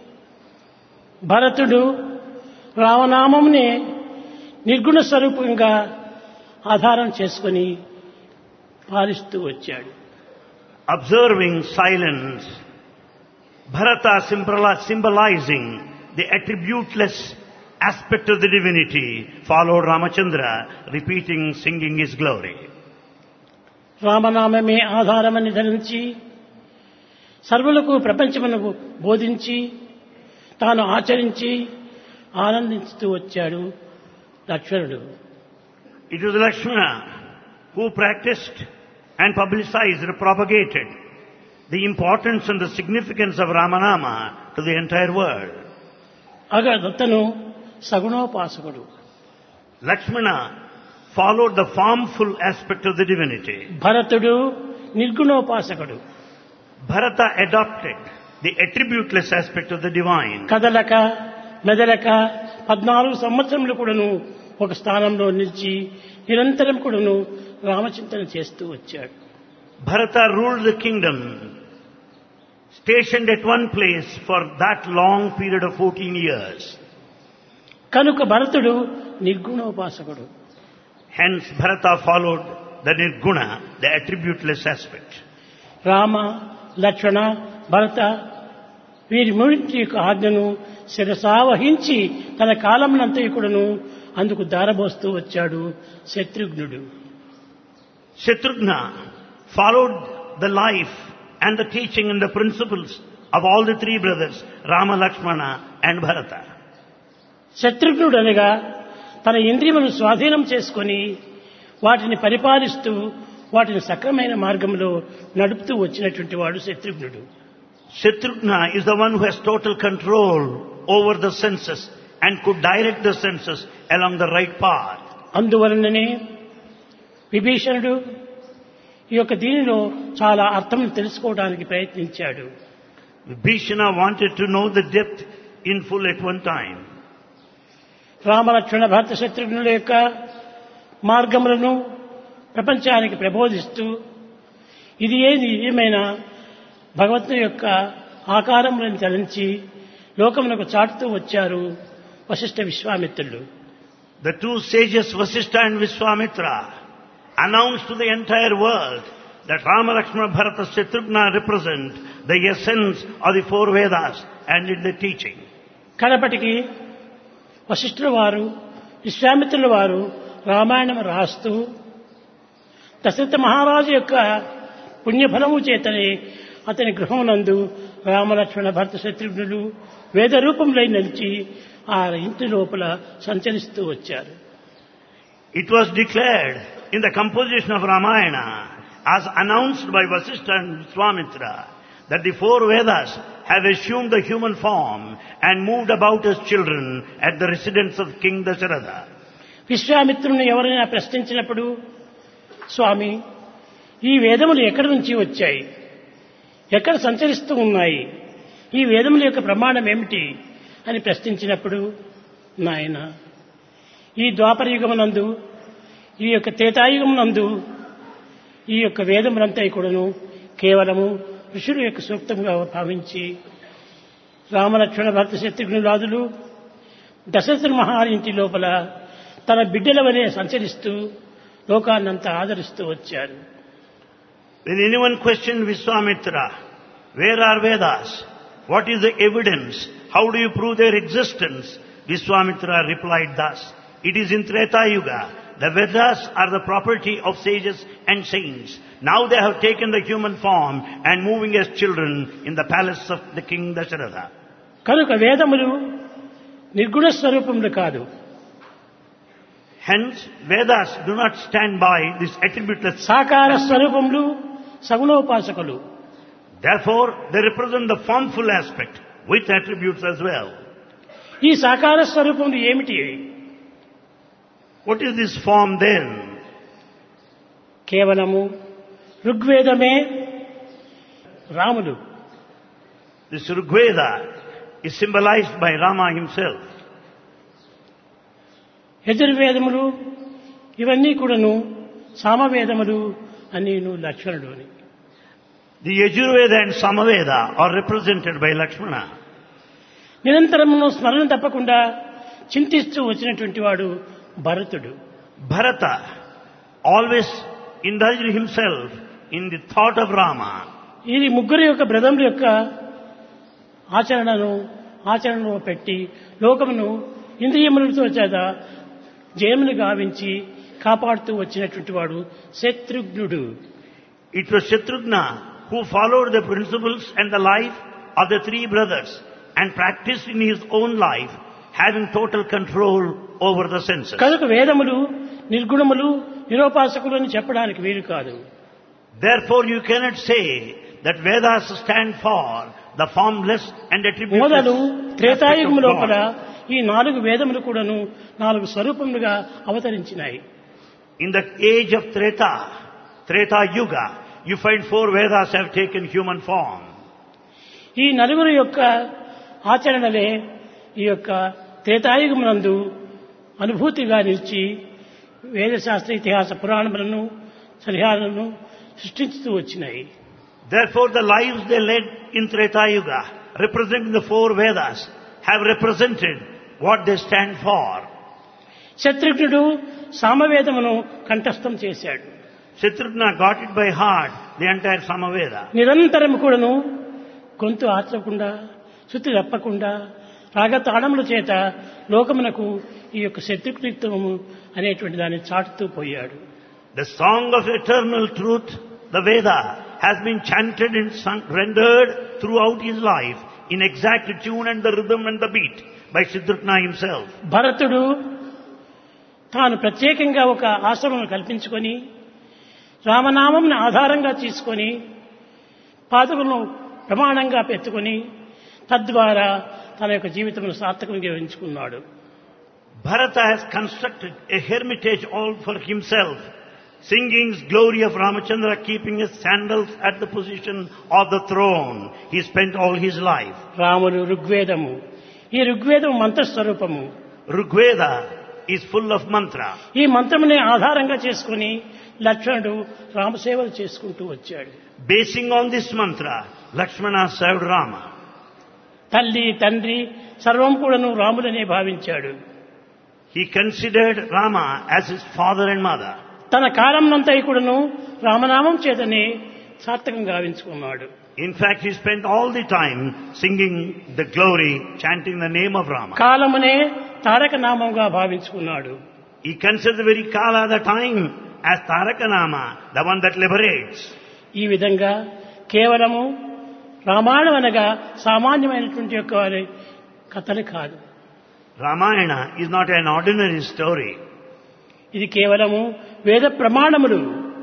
భరతుడు రామనామమునే నిర్గుణ స్వరూపంగా ఆధారం చేసుకొని పాలిస్తూ వచ్చాడు. Observing silence, Bharata symbolizing the attributeless aspect of the divinity, followed Ramachandra, repeating, singing his glory. రామనామమే ఆధారమని ధరించి సర్వులకు ప్రపంచమును బోధించి తాను ఆచరించి ఆనందిస్తూ వచ్చాడు లక్ష్మణుడు. It was Lakshmana who practiced and publicized and propagated the importance and the significance of Ramanama to the entire world. అతను సగుణోపాసకుడు. Lakshmana followed the formful aspect of the divinity. భరతుడు నిర్గుణోపాసకుడు. Bharata adopted the attributeless aspect of the divine. కదలక మెదలక పద్నాలుగు సంవత్సరములు కూడాను ఒక స్థానంలో నిలిచి నిరంతరం కూడాను రామచింతన చేస్తూ వచ్చాడు. Bharata ruled the kingdom, stationed at one place for that long period of fourteen years. కనుక భరతుడు నిర్గుణోపాసకుడు. Hence Bharata followed the nirguna, the attributeless aspect. Rama Lakshmana భరత వీరి మూడింటి యొక్క ఆజ్ఞను శిరసావహించి తన కాలమునంతయు కూడాను అందుకు దారబోస్తూ వచ్చాడు శత్రుఘ్నుడు. Shatrughna followed the life and the teaching and the principles of all the three brothers, Rama, Lakshmana and Bharata. శత్రుఘ్నుడు అనగా తన ఇంద్రియములను స్వాధీనం చేసుకొని వాటిని పరిపాలిస్తూ వాటిని సక్రమైన మార్గంలో నడుపుతూ వచ్చినటువంటి వాడు శత్రుఘ్నుడు. Shatrughna is the one who has total control over the senses and could direct the senses along the right path. అందువలననే విభీషణుడు ఈ యొక్క దీనిలో చాలా అర్థం తెలుసుకోవడానికి ప్రయత్నించాడు. Bhishana wanted to know the depth in full at one time. Ramalakshmana భరత శత్రుఘ్నుల యొక్క మార్గములను ప్రపంచానికి ప్రబోధిస్తూ ఇది ఏది ఏమైనా భగవంతుని యొక్క ఆకారములను చలించి లోకమునకు చాటుతూ వచ్చారు Vashishtha విశ్వామిత్రులు. The two sages Vasishtha and Vishwamitra announced to the entire world that Rama, Lakshmana, Bharata, Shatrughna represent the essence of the four Vedas and in the teaching. కడపటికి వశిష్ఠుల వారు విశ్వామిత్రుల వారు రామాయణం రాస్తూ దశరథ మహారాజు యొక్క పుణ్యఫలము చేతనే అతని గృహమునందు రామలక్ష్మణ భరత శత్రుఘ్నులు వేద రూపంలో నిలిచి ఆ ఇంటి లోపల సంచరిస్తూ వచ్చారు. It was declared in the composition of Ramayana as announced by Vasishtha and Vishwamitra that the four Vedas have assumed the human form and moved about as children at the residence of King Dasharatha. విశ్వామిత్రుని ఎవరైనా ప్రశ్నించినప్పుడు, స్వామి, ఈ వేదములు ఎక్కడి నుంచి వచ్చాయి, ఎక్కడ సంచరిస్తూ ఉన్నాయి, ఈ వేదముల యొక్క ప్రమాణం ఏమిటి అని ప్రశ్నించినప్పుడు, నాయన, ఈ ద్వాపర యుగమునందు, ఈ యొక్క త్రేతాయుగమునందు ఈ యొక్క వేదములంతా కూడాను కేవలము ఋషుల యొక్క సూక్తంగా భావించి రామలక్ష్మణ భరత శత్రుఘ్నులాదులు దశరథ మహారాజు ఇంటి లోపల తన బిడ్డల వలె సంచరిస్తూ లోకాన్నంతా ఆదరిస్తూ వచ్చారు. When anyone questioned Vishwamitra, where are Vedas? What is the evidence? How do you prove their existence? Vishwamitra replied thus, it is in Treta Yuga. The Vedas are the property of sages and saints. Now they have taken the human form and moving as children in the palace of the king Dasharatha. కనుక వేదములు నిర్గుణ స్వరూపములు కాదు. Hence, Vedas do not stand by this attributeless. సాకార స్వరూపములు సగుణోపాసకులు. Therefore, they represent the formful aspect with attributes as well. ఈ సాకార స్వరూపములు ఏమిటి? What is this form then? కేవలము ఋగ్వేదమే రాముడు. This Rigveda is symbolized by Rama himself. యజుర్వేదములు ఇవన్నీ కూడాను సామవేదములు అని లక్ష్మణుడు అని. The Yajurveda and Samaveda are represented by Lakshmana. నిరంతరము స్మరణ తప్పకుండా చింతిస్తూ వచ్చినటువంటి వాడు భరతుడు. Bharata always indulged himself in the thought of Rama. ఇది ముగ్గురు యొక్క బ్రదముల యొక్క ఆచరణను ఆచరణలో పెట్టి లోకమును ఇంద్రియములతో చేత జయమును గావించి కాపాడుతూ వచ్చినటువంటి వాడు శత్రుఘ్నుడు. It was Shatrughna who followed the principles and the life of the three brothers and practiced in his own life, having total control over the senses. కనుక వేదములు నిర్గుణములు నిరోపాసకులు అని చెప్పడానికి వీలు కాదు. Therefore you cannot say that Vedas stand for the formless and attributeless. మొదలు త్రేతాయుగము aspect of లోపల God. ఈ నాలుగు వేదములు కూడాను నాలుగు స్వరూపములుగా అవతరించినాయి. In the age of Treta, Treta Yuga, you find four Vedas have taken human form. ఈ నలుగురు యొక్క ఆచరణలే ఈ యొక్క త్రేతాయుగమునందు అనుభూతిగా నిలిచి వేదశాస్త్ర ఇతిహాస పురాణములను సరిహాలను సృష్టించుతూ వచ్చినాయి. Therefore the lives they led in Treta Yuga, representing the four Vedas, have represented what they stand for. శత్రుఘ్నుడు సామవేదమును కంఠస్థం చేశాడు. Shatrughna got it by heart, the entire Samaveda. నిరంతరం కూడాను గొంతు ఆత్రకుండా శృతి తప్పకుండా రాగతాళముల చేత లోకమునకు ఈ యొక్క శత్రుఘ్నిత్వము అనేటువంటి దాన్ని చాటుతూ పోయాడు. The song of eternal truth, the Veda, has been chanted and sung, rendered throughout his life in exact tune and the rhythm and the beat by Shatrughna himself. భరతుడు తాను ప్రత్యేకంగా ఒక ఆశ్రమం కల్పించుకొని రామనామంను ఆధారంగా తీసుకొని పాదములను ప్రమాణంగా పెట్టుకొని తద్వారా తన యొక్క జీవితమును సార్థకంగా ఎంచుకున్నాడు. Bharata has constructed a hermitage all for himself, Singing glory of Ramachandra, keeping his sandals at the position of the throne. He spent all his life. రాముడు ఋగ్వేదము. ఈ ఋగ్వేదం మంత్రస్వరూపము. Rigveda is full of mantra. ఈ మంత్రమునే ఆధారంగా చేసుకుని లక్ష్మణుడు రామసేవలు చేసుకుంటూ వచ్చాడు. Basing on this mantra, Lakshmana served Rama. తల్లి తండ్రి సర్వం కూడాను రాములనే భావించాడు. He considered Rama as his father and mother. తన కాలంనంతా కూడాను రామనామం చేతనే సార్థకం గావించుకున్నాడు. In fact, he spent all the time singing the glory, chanting the name of Rama. కాలమునే Taraka నామంగా భావించుకున్నాడు. He considered the very Kala, the time, as Tarakanama, the one that liberates. ఈ విధంగా కేవలము రామాయణం అనగా సామాన్యమైనటువంటి యొక్క వారి కథలు కాదు. Ramayana is not an ordinary story. ఇది కేవలము వేద ప్రమాణములు,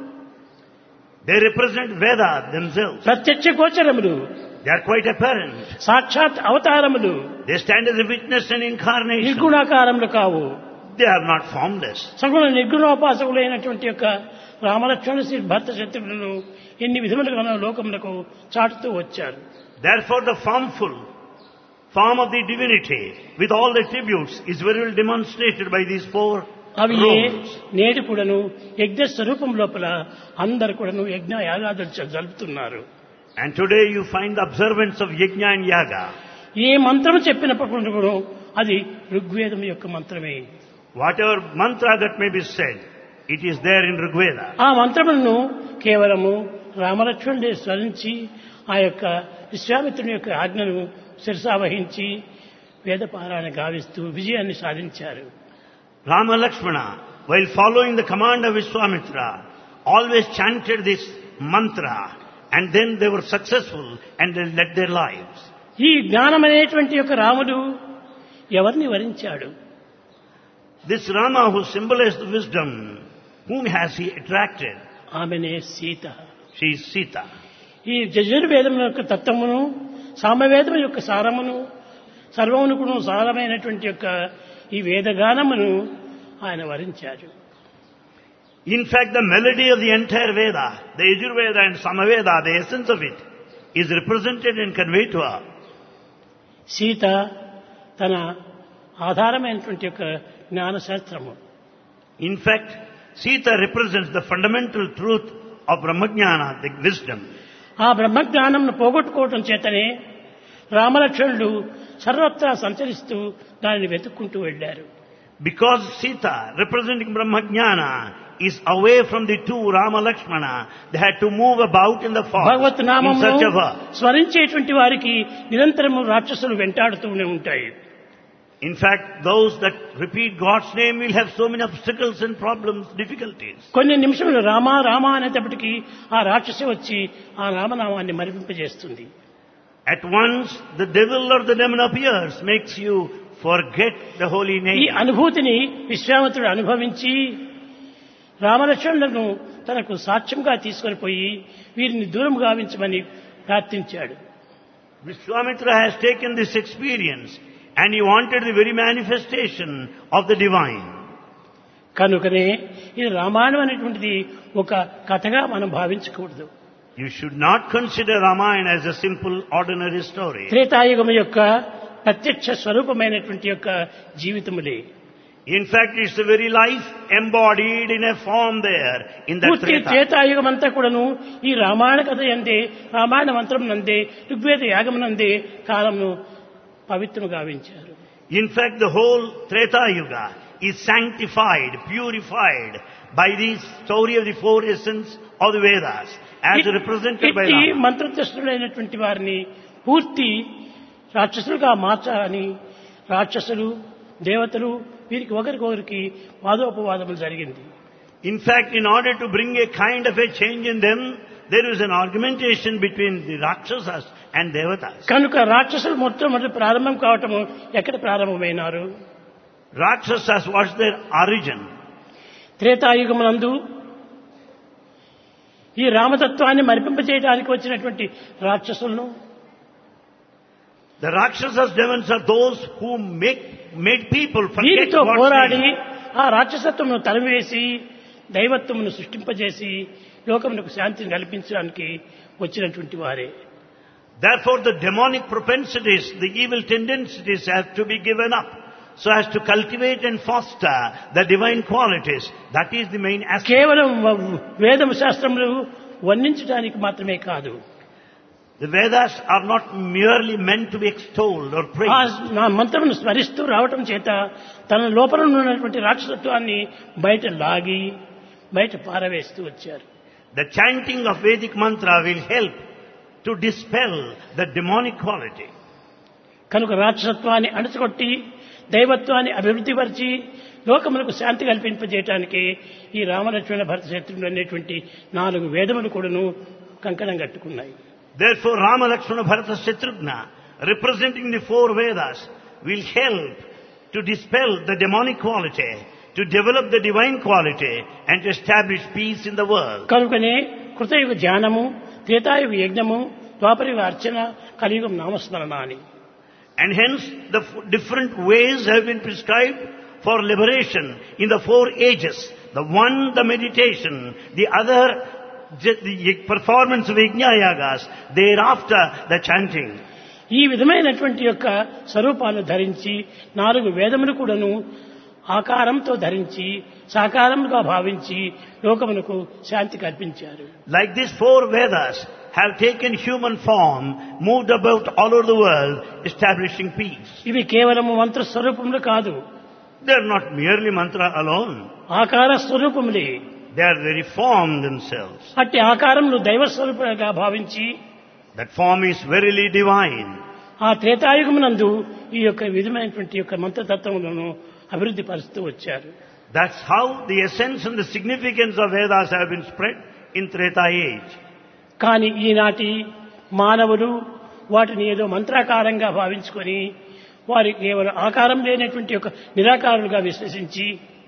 They represent Veda themselves. ప్రత్యక్ష గోచరములు, They are quite apparent. సాక్షాత్ అవతారములు, They stand as a witness and incarnation. నిర్గుణాకారములు కావు. They are not formless. సగుణ నిర్గుణోపాసకులైనటువంటి యొక్క రామలక్ష్మణ శ్రీ భర్త శత్రువులను ఎన్ని విధములుగా లోకములకు చాటుతూ వచ్చారు. Therefore, the formful form of the divinity with all the attributes is very well demonstrated by these four అవి roles. నేటి కూడాను యజ్ఞ స్వరూపం లోపల అందరు కూడాను యజ్ఞ యాగాదులు జరుపుతున్నారు. And today you find the observance of Yajna and Yaga. ఏ మంత్రం చెప్పినప్పుడు కూడా అది ఋగ్వేదం యొక్క మంత్రమే. Whatever mantra that may be said, it is there in Rigveda. ఆ మంత్రములను కేవలము రామలక్ష్మణుడే స్మరించి ఆ యొక్క విశ్వామిత్రుని యొక్క ఆజ్ఞను శిరసావహించి వేదపారాయణ గావిస్తూ విజయాన్ని సాధించారు. Rama Lakshmana, while following the command of Vishwamitra, always chanted this mantra and then they were successful and they led their lives. ఈ జ్ఞానం అనేటువంటి యొక్క రాముడు ఎవరిని వరించాడు? This Rama who symbolized the wisdom, whom has he attracted? ఆమెనే Sita. She is Sita. ఈ యజుర్వేదం యొక్క తత్వమును, సామవేదం యొక్క సారమును, సర్వమును సారమైనటువంటి యొక్క ఈ వేదగానమును ఆయన వరించారు. In fact, the melody of the entire Veda, the Yajurveda and Samaveda, the essence of it, is represented and conveyed to her. Sita తన ఆధారమైనటువంటి యొక్క జ్ఞానశాస్త్రము. In fact, Sita represents the fundamental truth of Brahmajnana, the wisdom. ఆ బ్రహ్మజ్ఞానంను పోగొట్టుకోవటం చేతనే రామలక్ష్మణుడు సర్వత్రా సంచరిస్తూ దానిని వెతుక్కుంటూ వెళ్ళారు. Because Sita, representing Brahmajnana, is away from the two Rama Lakshmana, they had to move about in the forest Bhagwat in నామమును search of her. స్మరించేటువంటి వారికి నిరంతరము రాక్షసులు వెంటాడుతూనే ఉంటాయి. In fact, those that repeat God's name will have so many obstacles and problems, difficulties. కొన్ని నిమిషములు రామా రామా అనేటప్పటికీ ఆ రాక్షసి వచ్చి ఆ రామనామాన్ని మరిపింపజేస్తుంది. At once, the devil or the demon appears, makes you forget the holy ఈ name. అనుభూతిని విశ్వామిత్రుడు అనుభవించి రామలక్ష్మణులను తనకు సాక్ష్యంగా తీసుకొని పోయి వీరిని దూరం గావించమని ప్రార్థించాడు. Vishwamitra has taken this experience and he wanted the very manifestation of the divine. కనుకనే ఇది రామాయణం అనేటువంటిది ఒక కథగా మనం భావించకూడదు. You should not consider Ramayana as a simple, ordinary story. Treta Yuga యొక్క ప్రత్యక్ష స్వరూపమైనటువంటి యొక్క జీవితములే. In fact, it's the very life embodied in a form there in that పూర్తి Treta. త్రేతాయుగం అంతా కూడాను ఈ రామాయణ కథ యందే, రామాయణ మంత్రం నందే, ఋగ్వేద యాగం నందే కాలంను పవిత్రం గావించారు. In fact, the whole Treta Yuga is sanctified, purified by the story of the four essence of the Vedas as represented by ఇట్టి Rama. మంత్రదృష్టులైనటువంటి వారిని పూర్తి రాక్షసులుగా మార్చాలని రాక్షసులు దేవతలు వీరికి ఒకరికొకరికి వాదోపవాదములు జరిగింది. In fact, in order to bring a kind of a change in them, there is an argumentation between the Rakshasas and Devatas. కనుక రాక్షసులు మొట్టమొదటి ప్రారంభం కావటము ఎక్కడ ప్రారంభమైనారు? Rakshasas, what's their origin? త్రేతాయుగమునందు ఈ రామతత్వాన్ని మరిపింపచేయడానికి వచ్చినటువంటి రాక్షసులను, The Rakshasas, demons are those who make made people forget వీరితో God's పోరాడి name. ఆ రాక్షసత్వమును తరివేసి దైవత్వమును సృష్టింపజేసి లోకమునకు శాంతిని కల్పించడానికి వచ్చినటువంటి వారే. Therefore the demonic propensities, the evil tendencies have to be given up so as to cultivate and foster the divine qualities. That is the main aspect. కేవలం వేదం శాస్త్రములు వర్ణించడానికి మాత్రమే కాదు. The Vedas are not merely meant to be extolled or ఆ praised. నా మంత్రమును స్మరిస్తూ రావటం చేత తన లోపల ఉన్నటువంటి రాక్షసత్వాన్ని బయట లాగి బయట పారవేస్తూ వచ్చారు. The chanting of Vedic mantra will help to dispel the demonic quality. కనుక రాక్షసత్వాన్ని అణచుకొట్టి దైవత్వాన్ని అభివృద్ధిపరిచి లోకములకు శాంతి కల్పింపజేయటానికి ఈ రామలక్ష్మణ భరత శత్రువులు అనేటువంటి నాలుగు వేదములు కూడాను కంకణం కట్టుకున్నాయి. Therefore Rama, Lakshmana, Bharata, Shatrughna, representing the four Vedas, will help to dispel the demonic quality, to develop the divine quality and to establish peace in the world. కనుకనే కృతయుగ ధ్యానము, త్రేతాయుగ యజ్ఞము, ద్వాపరయుగ అర్చన, కలియుగం నామస్మరణ అని. And hence the f- different ways have been prescribed for liberation in the four ages. The one, the meditation, the other, j- the y- performance of yajna yagas, thereafter the chanting. ఈ విధమైనటువంటి యొక్క స్వరూపాలు ధరించి నాలుగు వేదములు కూడాను ఆకారంతో ధరించి సాకారముగా భావించి లోకమునకు శాంతి కల్పించారు. Like these four Vedas have taken human form, moved about all over the world, establishing peace. ఇవి కేవలము మంత్ర స్వరూపములు కాదు, They are not merely mantra alone. ఆకార స్వరూపములే. They are very form themselves. అట్టి ఆకారములు దైవ స్వరూపంగా భావించి That form is verily divine. ఆ త్రేతాయుగమునందు ఈ యొక్క విధమైనటువంటి యొక్క మంత్రతత్వములను అభివృద్ధి పరుస్తూ వచ్చారు. That's how the essence and the significance of Vedas have been spread in Treta age. కానీ ఈనాటి మానవులు వాటిని ఏదో మంత్రాకారంగా భావించుకొని వారి కేవలం ఆకారం లేనటువంటి యొక్క నిరాకారులుగా విశ్వసించి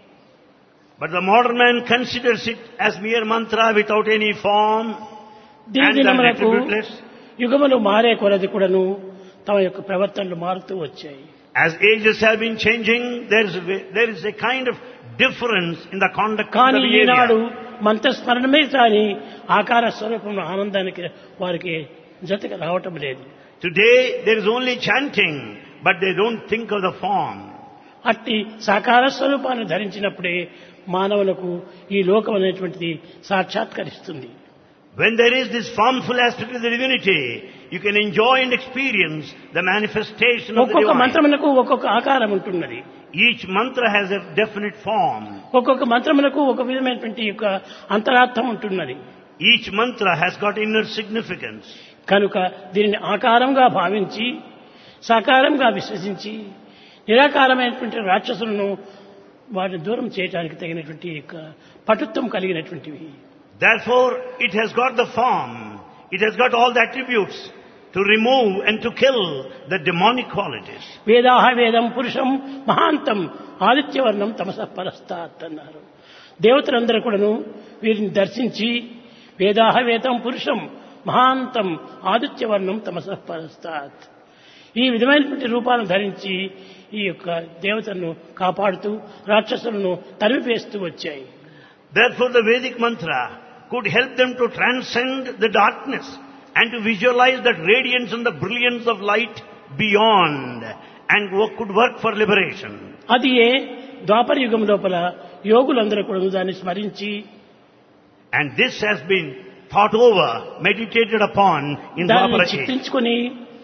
But the modern man considers it as mere mantra without any form and an దినదినములకు attributeless. యుగములు మారే కొలది కూడాను తమ యొక్క ప్రవర్తనలు మారుతూ వచ్చాయి. As ages have been changing, there is, a- there is a kind of difference in the conduct and కానీ the ఈనాడు behavior. మంత్రస్మరణమే కానీ ఆకార స్వరూపంలో ఆనందానికి వారికి జతగా రావటం లేదు. Today there is only chanting, but they don't think of the form. అట్టి సాకార స్వరూపాన్ని ధరించినప్పుడే మానవులకు ఈ లోకం అనేటువంటిది సాక్షాత్కరిస్తుంది. When there is this formful aspect of the divinity, you can enjoy and experience the manifestation of the ఒక్కొక్క divine. మంత్రములకు ఒక్కొక్క ఆకారం ఉంటున్నది. Each mantra has a definite form. ఒక్కొక్క మంత్రములకు ఒక విధమైనటువంటి యొక్క అంతరార్థం ఉంటున్నది. Each mantra has got inner significance. కనుక దీనిని ఆకారంగా భావించి సాకారంగా విశ్వసించి నిరాకారమైనటువంటి రాక్షసులను వాటిని దూరం చేయడానికి తగినటువంటి యొక్క పటుత్వం కలిగినటువంటివి. Therefore, it has got the form. It has got all the attributes to remove and to kill the demonic qualities. వేదాహ వేదం పురుషం మహాంతం ఆదిత్యవర్ణం తమసః పరస్తాత్ అన్నారు. దేవతలందరూ కూడాను వీరిని దర్శించి వేదాహ వేదం పురుషం మహాంతం ఆదిత్యవర్ణం తమసః పరస్తాత్ ఈ విధమైనటువంటి రూపాలను ధరించి ఈ యొక్క దేవతలను కాపాడుతూ రాక్షసులను తరిమివేస్తూ వచ్చాయి. Therefore, the Vedic mantra could help them to transcend the darkness and to visualize that radiance and the brilliance of light beyond and wo- could work for liberation. అది ఏ ద్వాపర యుగం లోపల యోగులందరూ కూడా దాన్ని స్మరించి And this has been thought over, meditated upon in దానిని Dwapara age. చిత్రించుకొని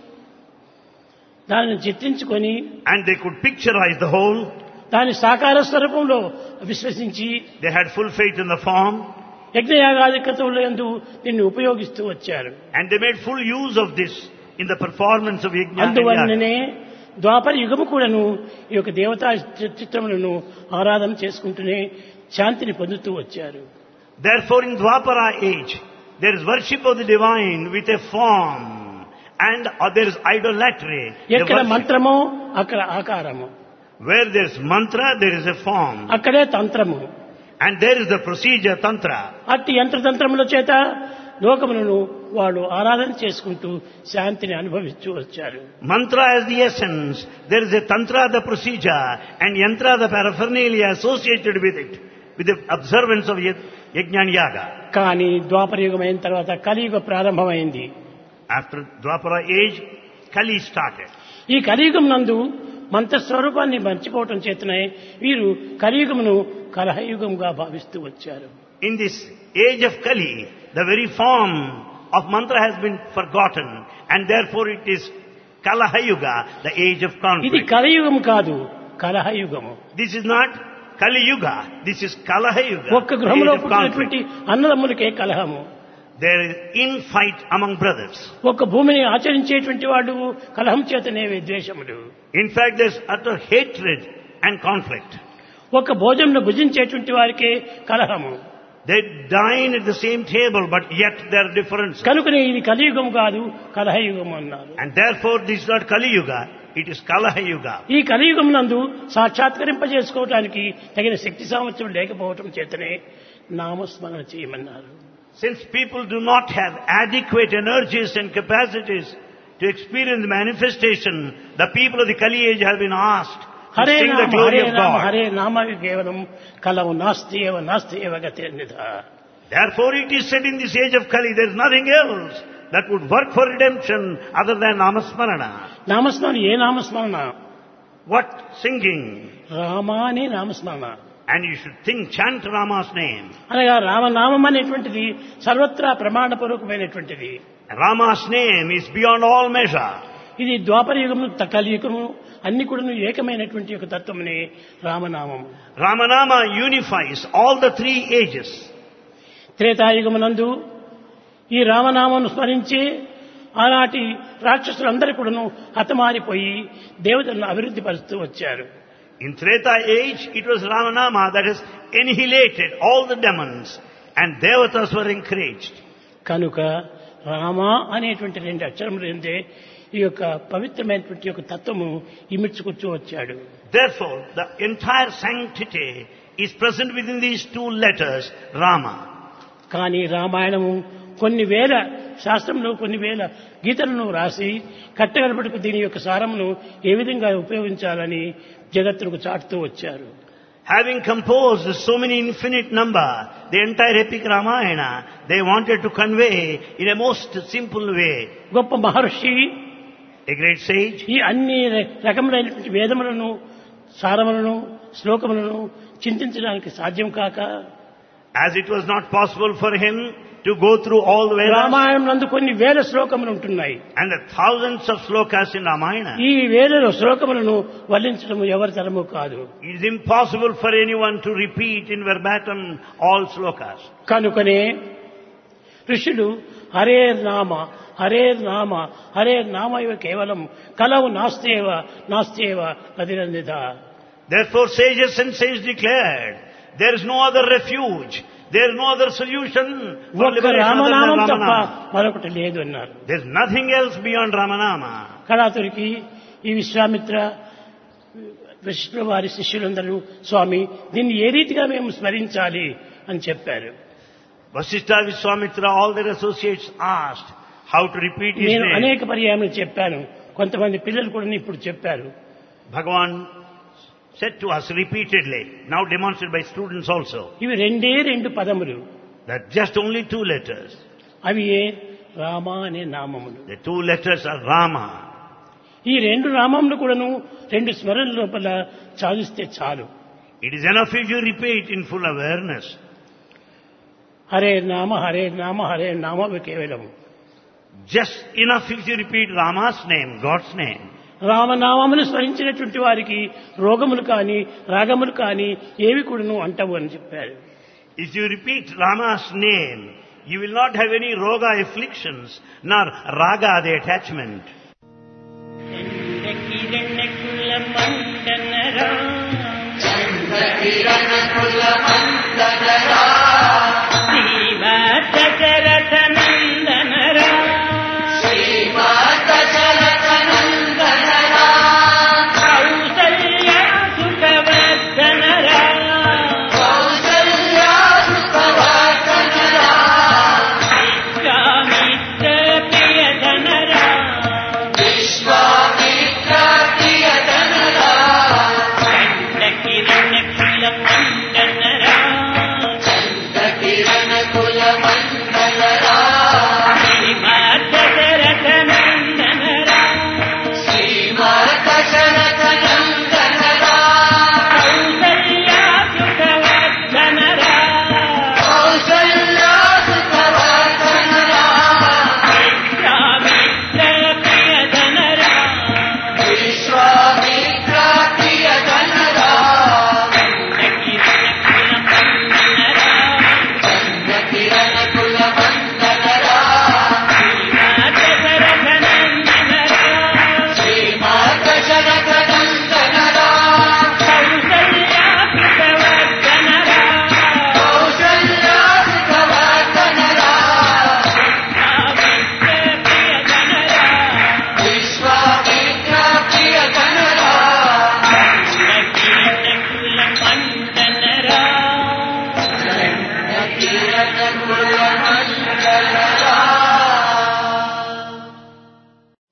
దానిని చిత్రించుకొని And they could picturize the whole. దాని సాకార స్వరూపంలో విశ్వసించి They had full faith in the form. యజ్ఞయాగాదికతుల యందు దీన్ని ఉపయోగిస్తూ వచ్చారు. And they made full use of this in the performance of yajna. and yaga. అందువల్లనే ద్వాపర యుగము కూడాను ఈ యొక్క దేవతా చి- చిత్రములను ఆరాధన చేసుకుంటూనే శాంతిని పొందుతూ వచ్చారు. Therefore, in Dwapara age, there is worship of the divine with a form, and uh, there is idolatry. They ఎక్కడ worship- మంత్రమో అక్కడ ఆకారము, Where there is mantra, there is a form, అక్కడే తంత్రము. and there is the procedure tantra. అట్టి యంత్రతంత్రముల చేత లోకములను వాళ్ళు ఆరాధన చేసుకుంటూ శాంతిని అనుభవిస్తూ వచ్చారు. Mantra as the essence, there is a tantra, the procedure, and yantra, the paraphernalia associated with it, with the observance of Yajna and Yaga. కానీ ద్వాపర యుగం అయిన తర్వాత కలియుగ ప్రారంభమైంది. After Dwapara age, Kali started. ఈ కలియుగం నందు మంత్ర స్వరూపాన్ని మర్చిపోవటం చేతనే వీరు కలియుగమును కలహయుగంగా భావిస్తూ వచ్చారు. In this age of Kali, the very form of mantra has been forgotten, and therefore it is Kalahayuga, the age of ఇది conflict. కలియుగం కాదు, కలహయుగము. This is not Kali Yuga, this is Kalahayuga, ఒక్క the గృహంలో age of పుట్టినటువంటి conflict. అన్నదమ్ములకే కలహము. There is infight among brothers. ఒక్క భూమిని ఆచరించేటువంటి వాడు కలహం చేతనే ద్వేషములు. In fact, there's utter hatred and conflict. ఒక్క భోజనం భుజించేటువంటి వారికే కలహము. They dine at the same table, but yet there are differences. కనుకనే ఇది కలియుగం కాదు, కలహయుగం అన్నారు. And therefore this is not Kali Yuga, it is Kalahayuga. ఈ కలియుగం నందు సాక్షాత్కరింపజేసుకోవడానికి తగిన శక్తి సామర్థ్యం లేకపోవటం చేతనే నామస్మరణ చేయమన్నారు. Since people do not have adequate energies and capacities to experience manifestation, the people of the Kali age have been asked to Hare sing the నామ glory హరే of నామ God. హరే నామవి కేవలం కలవు నాస్తి ఏవ నాస్తి ఏవ గతిర్నిధ. Therefore it is said in this age of Kali, there is nothing else that would work for redemption other than Namasmarana. నామస్మరణ ఏ నామస్మరణ? What singing? రామా అనే నామస్మరణ. And you should think, chant Rama's name. అనగా రామనామం అనేటువంటిది సర్వత్రా ప్రమాణపూర్వకమైనటువంటిది. Rama's name is beyond all measure. ఇది ద్వాపర యుగము కలియుగము అన్ని కూడా ఏకమైనటువంటి ఒక తత్వమునే రామనామము. Ramanama unifies all the three ages. త్రేతాయుగమునందు ఈ రామనామను స్మరించి ఆనాటి రాక్షసులందరూ కూడాను హతమారిపోయి దేవతలను అభివృద్ధి పరుస్తూ వచ్చారు. In Treta age, it was Ramanama that has annihilated all the demons, and devatas were encouraged. కనుక రామ అనేటువంటి రెండు అక్షరములు ఏందే ఈ యొక్క పవిత్రమైనటువంటి యొక్క తత్వము ఇమిడ్చుకొచ్చు వచ్చాడు. Therefore, the entire sanctity is present within these two letters, Rama. కానీ రామాయణము కొన్ని వేల శాస్త్రంలో కొన్ని వేల గీతలను రాసి కట్టగలపటికి దీని యొక్క సారమును ఏ విధంగా ఉపయోగించాలని జగత్తుకు చాటుతూ వచ్చారు. Having composed so many infinite number, the entire epic Ramayana, they wanted to convey in a most simple way. గొప్ప మహర్షి A great sage, ఈ అన్ని రకములైనటువంటి వేదములను సారములను శ్లోకములను చింతించడానికి సాధ్యం కాక as it was not possible for him to go through all the Vedas, Ramayanam నందు కొన్ని వేల శ్లోకములు ఉంటున్నాయి. and the thousands of slokas in Ramayana. ఈ వేల శ్లోకములను వర్ణించడం ఎవరి తరము కాదు. It is impossible for anyone to repeat in verbatim all slokas. కనుకనే ఋషులు హరే నామ హరే నామ హరే నామ ఇవ కేవలం కలవు నాస్తేవ నాస్తేవ గతిరన్నిధ. Therefore sages and sages declared, there is no other refuge, there is no other solution for ఒక్క liberation other than రామనామం తప్ప Ramanama. మరొకటి లేదు అన్నారు. There is nothing else beyond Ramanama. కళాతురికి ఈ విశ్వామిత్ర విష్ణు వారి శిష్యులందరూ స్వామి దీన్ని ఏ రీతిగా మేము స్మరించాలి అని చెప్పారు. Vasishtha, Vishwamitra, all their associates asked how to repeat his నేను name. అనేక పర్యాయములు చెప్పాను, కొంతమంది పిల్లలు కూడా ఇప్పుడు చెప్పారు. Bhagavan said to us repeatedly, now demonstrated by students also, ఇవి రెండే రెండు పదములు, that just only two letters. అవి ఏ రామ అనే నామములు. The two letters are Rama. ఈ రెండు నామములు కూడాను రెండు స్మరణ లోపల చాలిస్తే చాలు. It is enough if you repeat in full awareness. Hare నామ హరే నామ హరే నామ కేవలం. Just enough if you repeat Rama's name, God's name. రామనామమును స్మరించినటువంటి వారికి రోగములు కానీ రాగములు కానీ ఏవి కూడాను అంటవు అని చెప్పారు. If you repeat Rama's name, you will not have any roga afflictions, nor raga the attachment. Nara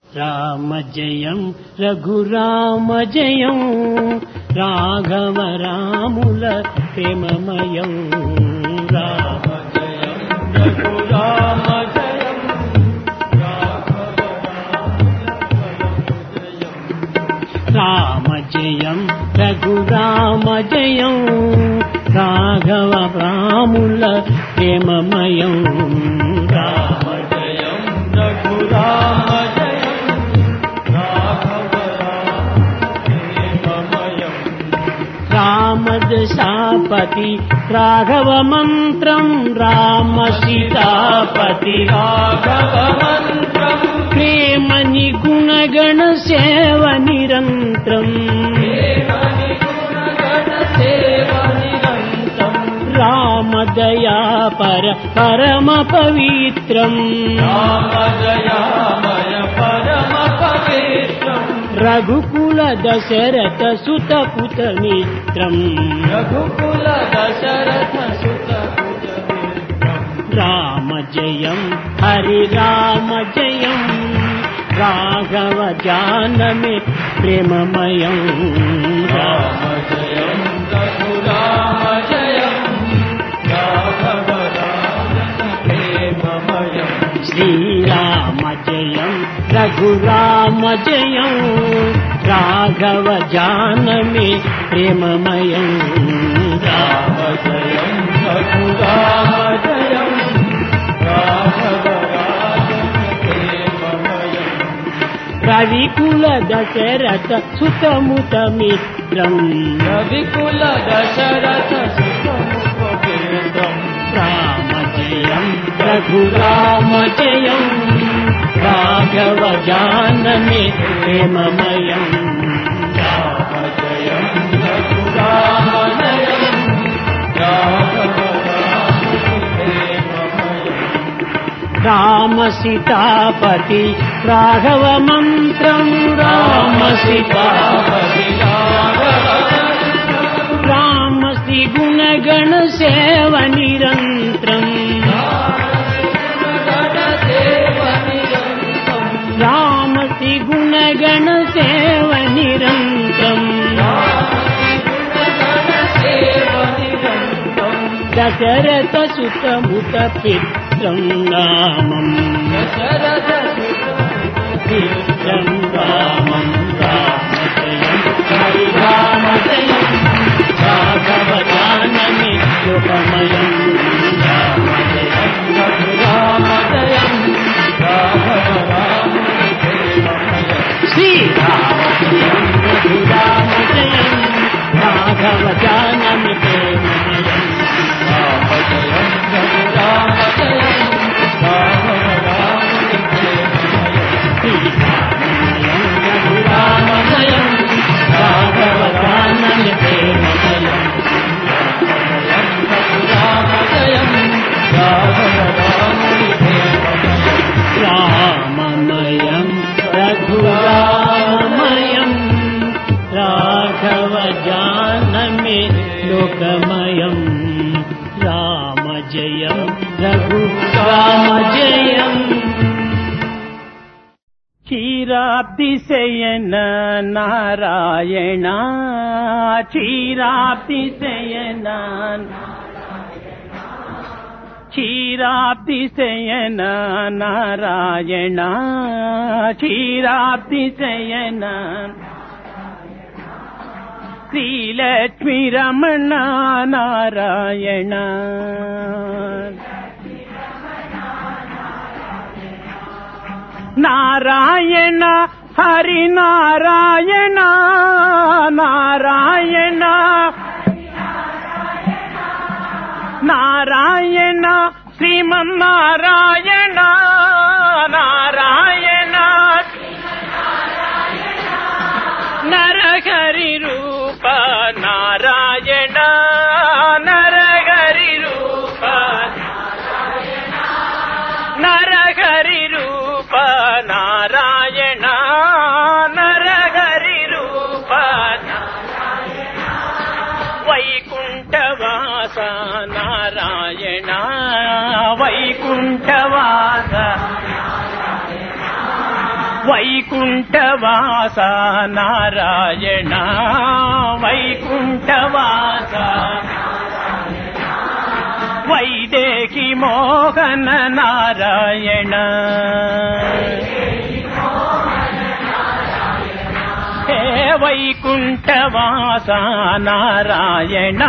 Rama జయం రఘురామ జయం రాఘవ రాముల ప్రేమమయం రామ జయం రఘురామ జయం రామ జయం రఘురామ జయం రాఘవ రాముల ప్రేమమయం రామ జయం రఘురామ రామదశాపతి రాఘవ మంత్రం రామ సీతాపతి రాఘవ మంత్రం ప్రేమని గుణగణ సేవ నిరంతరం రామదయా పర పరమ పవిత్రం రామదయామయ పరమ పవిత్రం రఘుకుల దశరథ సుత పుత మిత్రం రఘుకుల దశరథ సుత పుత మిత్రం రామ జయం హరి రామ జయం రాఘవ జానమే ప్రేమమయం రామ జయం రఘురామ జయం రాఘవ ప్రేమమయం శ్రీరామ జయం రఘురామ జయం రాఘవ జానమే ప్రేమమయం రామ జయం రఘురామ జయం రాఘవ ప్రేమమయం రవికుల దశరథ సుతముత మిత్రం రవికుల దశరథ సుతముత మిత్రం రామ జయం రఘురామ జయం రాఘవ జానమే ప్రేమమయం రామ జయం రఘురామ జయం రాఘవ ప్రేమమయం రామ సీతాపతి రాఘవ మంత్రం రామ సీతాపతి రామ శ్రీ గుణగణ సేవ నిరంతరం రామ శ్రీ గుణగణ సేవ నిరంతరం దశరథ సుతముత పిత్రం రామం దశరథ పిత్రం రామం రామ జయం హరి రామ జయం రాఘవ జానమే శుభమయం రామ జయం రఘురామ జయం రాఘవ రామ శ్రీరామ జయం రఘురామ జయం రాఘవ జానమే ప్రేమమయం రామ జయం రఘురామ జయం రాఘవ రామ శ్రీరామయం రఘురామ జయం రాఘవ జానమే ప్రేమమయం రామ జయం రాఘవ రామ రామమయం రఘురామయం రాఘవ జానమే లోకమయం రామ జయం రఘురామ జయం క్షీరాబ్ది శయన నారాయణ క్షీరాబ్ది శయన క్షీరాబ్ది శయన నారాయణ క్షీరాబ్ది శయన శ్రీలక్ష్మీ రమణ నారాయణ నారాయణ హరి నారాయణ నారాయణ నారాయణ శ్రీమన్నారాయణ నారాయణ నరహరి రూప నారాయణ నరహరి రూప నరహరి రూప నారాయణ నరహరి రూప వైకుంఠవాస నారాయణ వైకుంఠవాస వైకుంఠవాస నారాయణ వైకుంఠవాస వైదేహి మోహన నారాయణ హే వైకుంఠవాస నారాయణ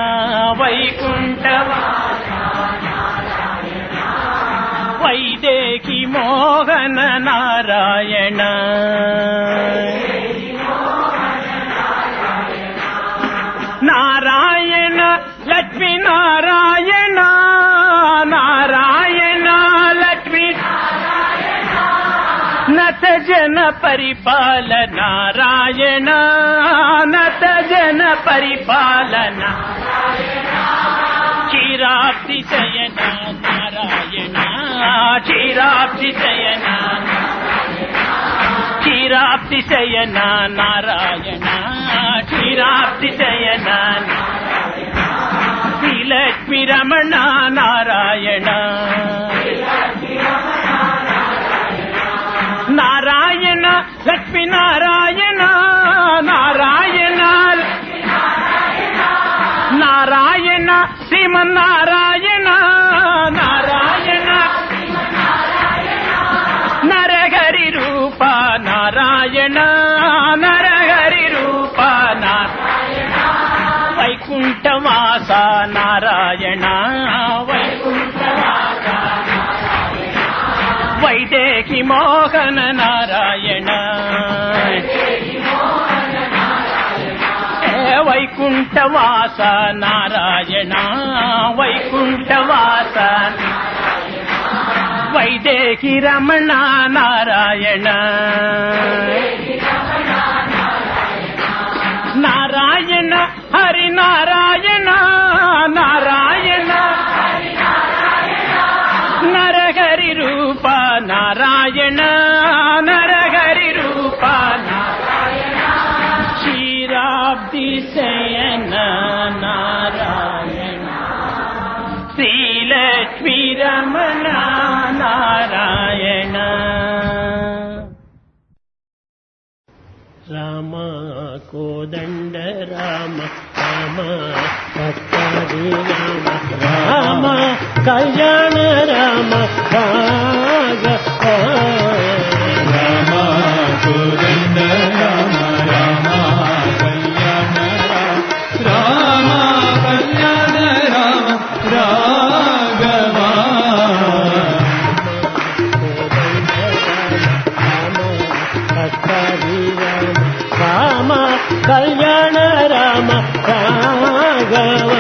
వైకుంఠవాస వైదేహి మోహన నారాయణ నారాయణ లక్ష్మీ నారాయణ నారాయణ లక్ష్మీ నత జన పరిపాల నారాయణ నత జన పరిపాలన క్షీరాబ్ది శయన నారాయణ క్షీరాబ్ది శయన క్షీరాబ్ది శయన నారాయణ క్షీరాబ్ది శయన శ్రీలక్ష్మీ రమణ నారాయణ నారాయణ లక్ష్మీ నారాయణ నారాయణ నారాయణ శ్రీమన్నారాయణ నారాయణ నరహరి రూప నారాయణ నరహరి రూప నారాయణ వైకుంఠవాస నారాయణ వైకుంఠవాస వైదేహి మోహన నారాయణ వైకుంఠవాస నారాయణ వైకుంఠవాస వైదేహి రమణ నారాయణ నారాయణ హరి నారాయణ నారాయణ నరహరి రూప నారాయణ నరహరి రూప క్షీరాబ్ది శయన నారాయణ శ్రీలక్ష్మీ రమణ నారాయణ రామ కోదండ రామ రామ భక్తాది రామ రామ కళ్యాణ రామ భాగ రామ కోదండ రామ రామ కళ్యాణ రామ రామ కళ్యాణ రామ రాఘవా రామ కళ్యాణ రామ రాఘవ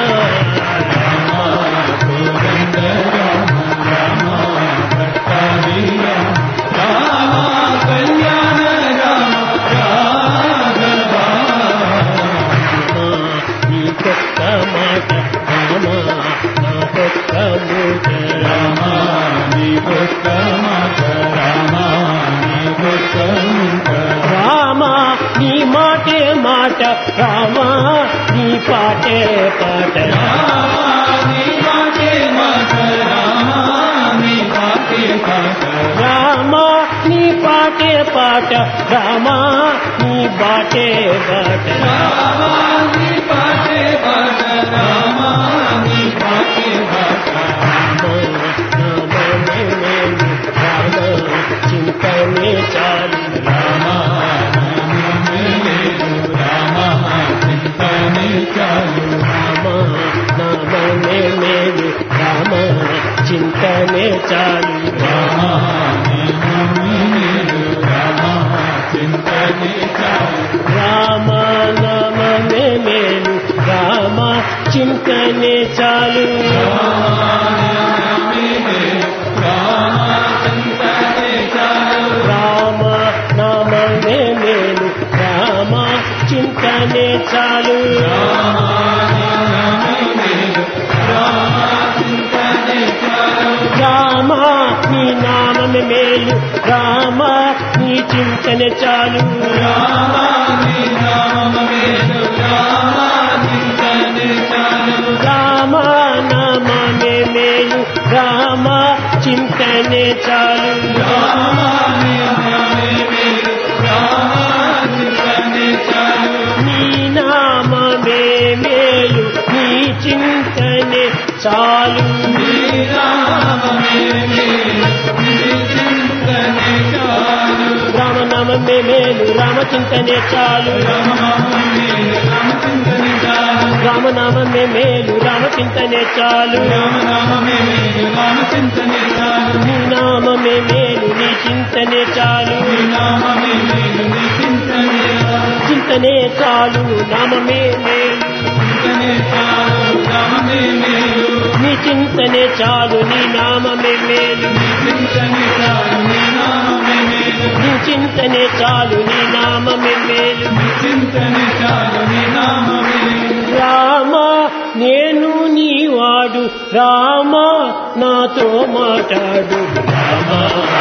రామ నీ మాటే మాట రామ నీ పాటే పాట నీ మాటే మాట రామ నీ పాటే పాట రామ నీ పాటే పాట రామ నీ బాటే బాట రామ నీ పాటే పాట రామ నీ పాటే బాట రామ చింతనే చాలు రామ నామమే మేలు రామ చింతనే చాలు రామ రామ చింతనే చాలు రామ నామమే మేలు రామ చింతనే చాలు రామ నామమే మేలు రామ చింతనే చాలు రామ నీ నామమే మేలు రామ నీ చింతనే చాలు రామ నీ నామమే మేలు రామ చింతనే చాలు రామ నామమే మేలు రామ చింతనే చాలు రామ రామనామమే మేలు రామచింతనే చాలు రామనామమే మేలు రామచింతనే చాలు నీ నామమే మేలు నీ చింతనే చాలు చింతనే చాలు నామమే మేలు నీ చింతనే చాలు నీ నామమే మేలు నీ చింతనే చాలు నీ నామమే మేలు రామ నేను నీ వాడు రామ నాతో మాట్లాడు రామ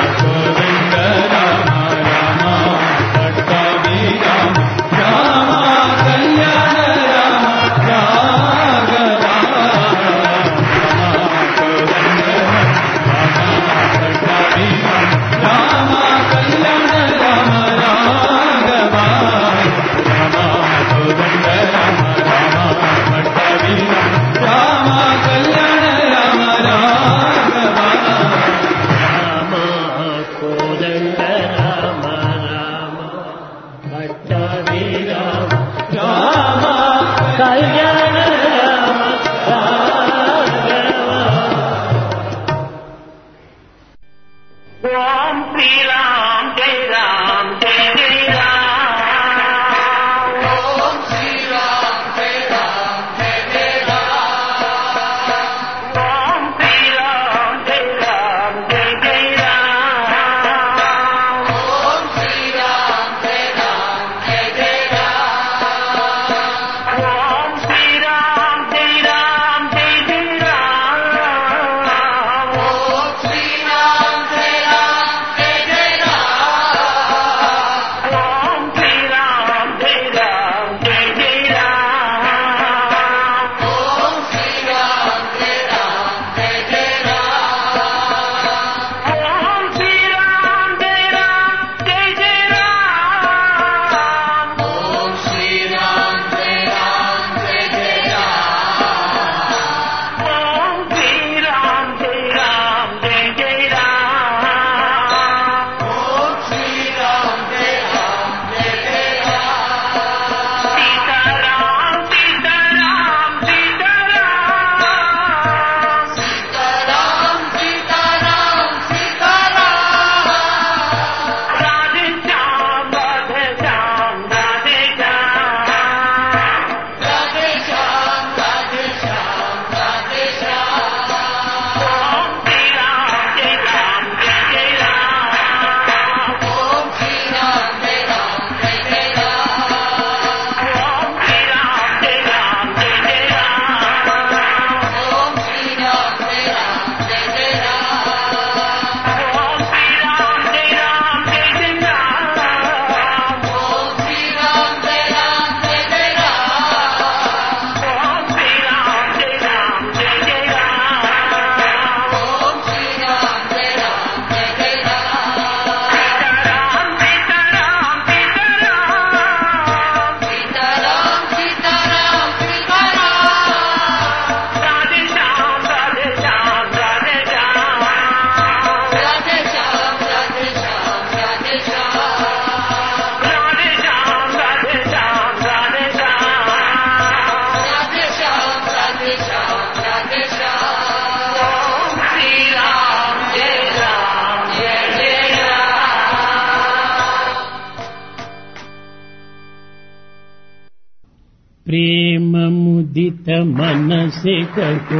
प्रेम मुदित मनसे कहो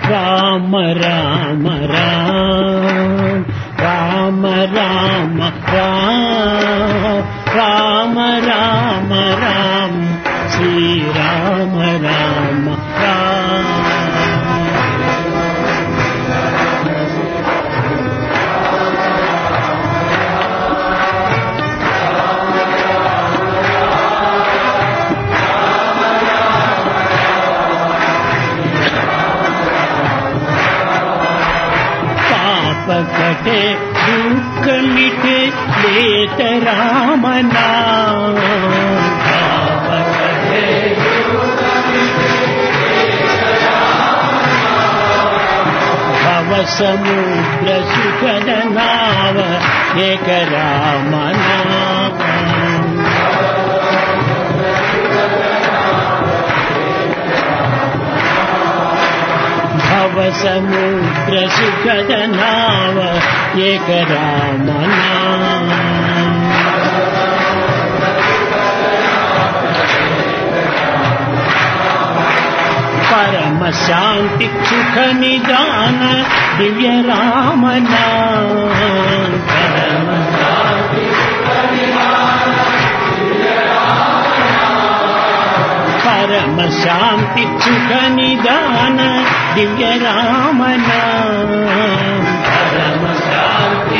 राम राम राम राम राम राम राम राम राम श्री राम राम राम कटे दुख मिटे लेत राम नाम भव समुद्र सुखद नाव एक राम नाम సముద్ర సుఖద నావ ఏక రామ నామ పరమ శాంతి సుఖ నిదాన దివ్య రామ నామ పరమ శాంతి పరమ శాంతి సుఖ నిదాన దివ్య రామ నామ పరమ శాంతి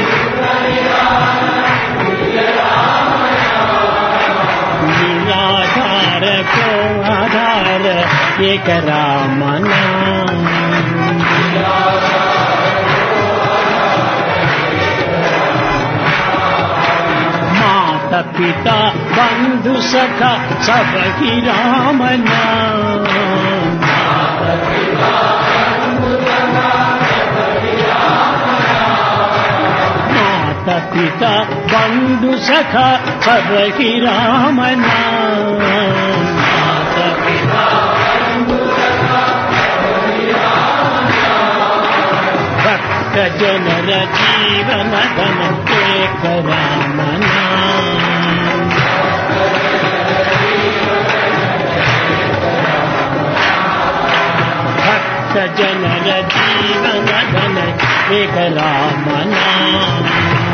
నిరాధార కో ఆధార ఏక రామ నామ మాత పిత బంధు సఖ సభకి రామ నామ మాత పిత బంధు సఖ సభకి రామ నామ మాత పిత భక్త జనర జీవన ధన ఏక రామ నామ భక్త జనర జీవన ధన ఏక రామ నామ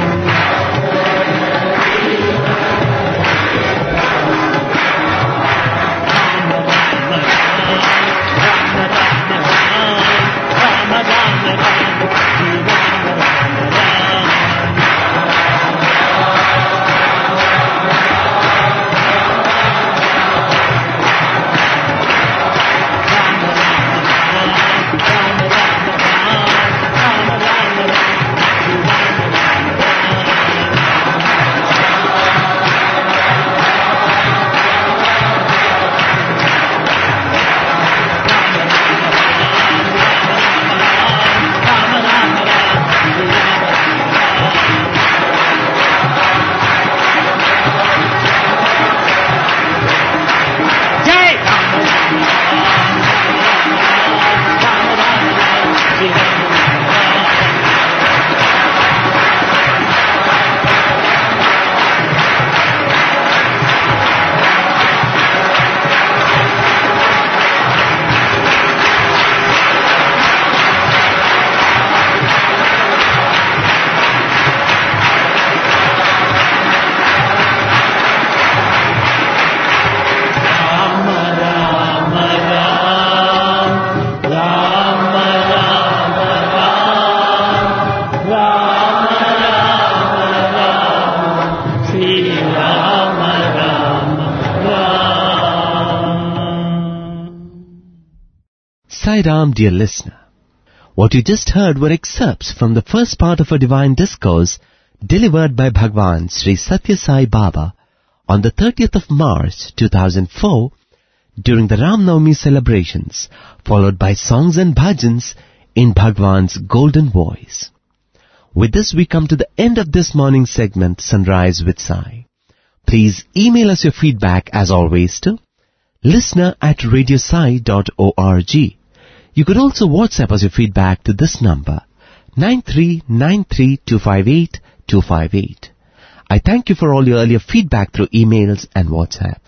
Sai Ram, dear listener. What you just heard were excerpts from the first part of a divine discourse delivered by Bhagwan Sri Satya Sai Baba on the thirtieth of March two thousand four during the Ram Navami celebrations, followed by songs and bhajans in Bhagwan's golden voice. With this we come to the end of this morning's segment, Sunrise with Sai. Please email us your feedback as always to listener at radiosai dot org. You could also WhatsApp us your feedback to this number, nine three nine three two five eight two five eight. I thank you for all your earlier feedback through emails and WhatsApp.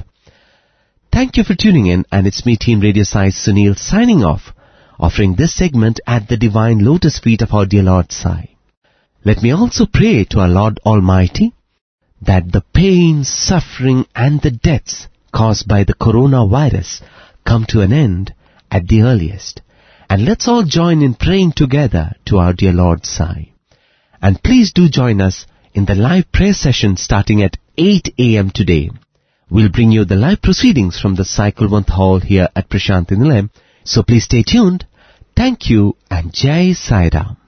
Thank you for tuning in, and it's me, Team Radio Sai Sunil, signing off, offering this segment at the divine lotus feet of our dear Lord Sai. Let me also pray to our Lord Almighty that the pain, suffering and the deaths caused by the coronavirus come to an end at the earliest. And let's all join in praying together to our dear Lord Sai. And please do join us in the live prayer session starting at eight a.m. today. We'll bring you the live proceedings from the Sai Kulwant Hall here at Prasanthi Nilayam. So please stay tuned. Thank you and Jai Sai Ram.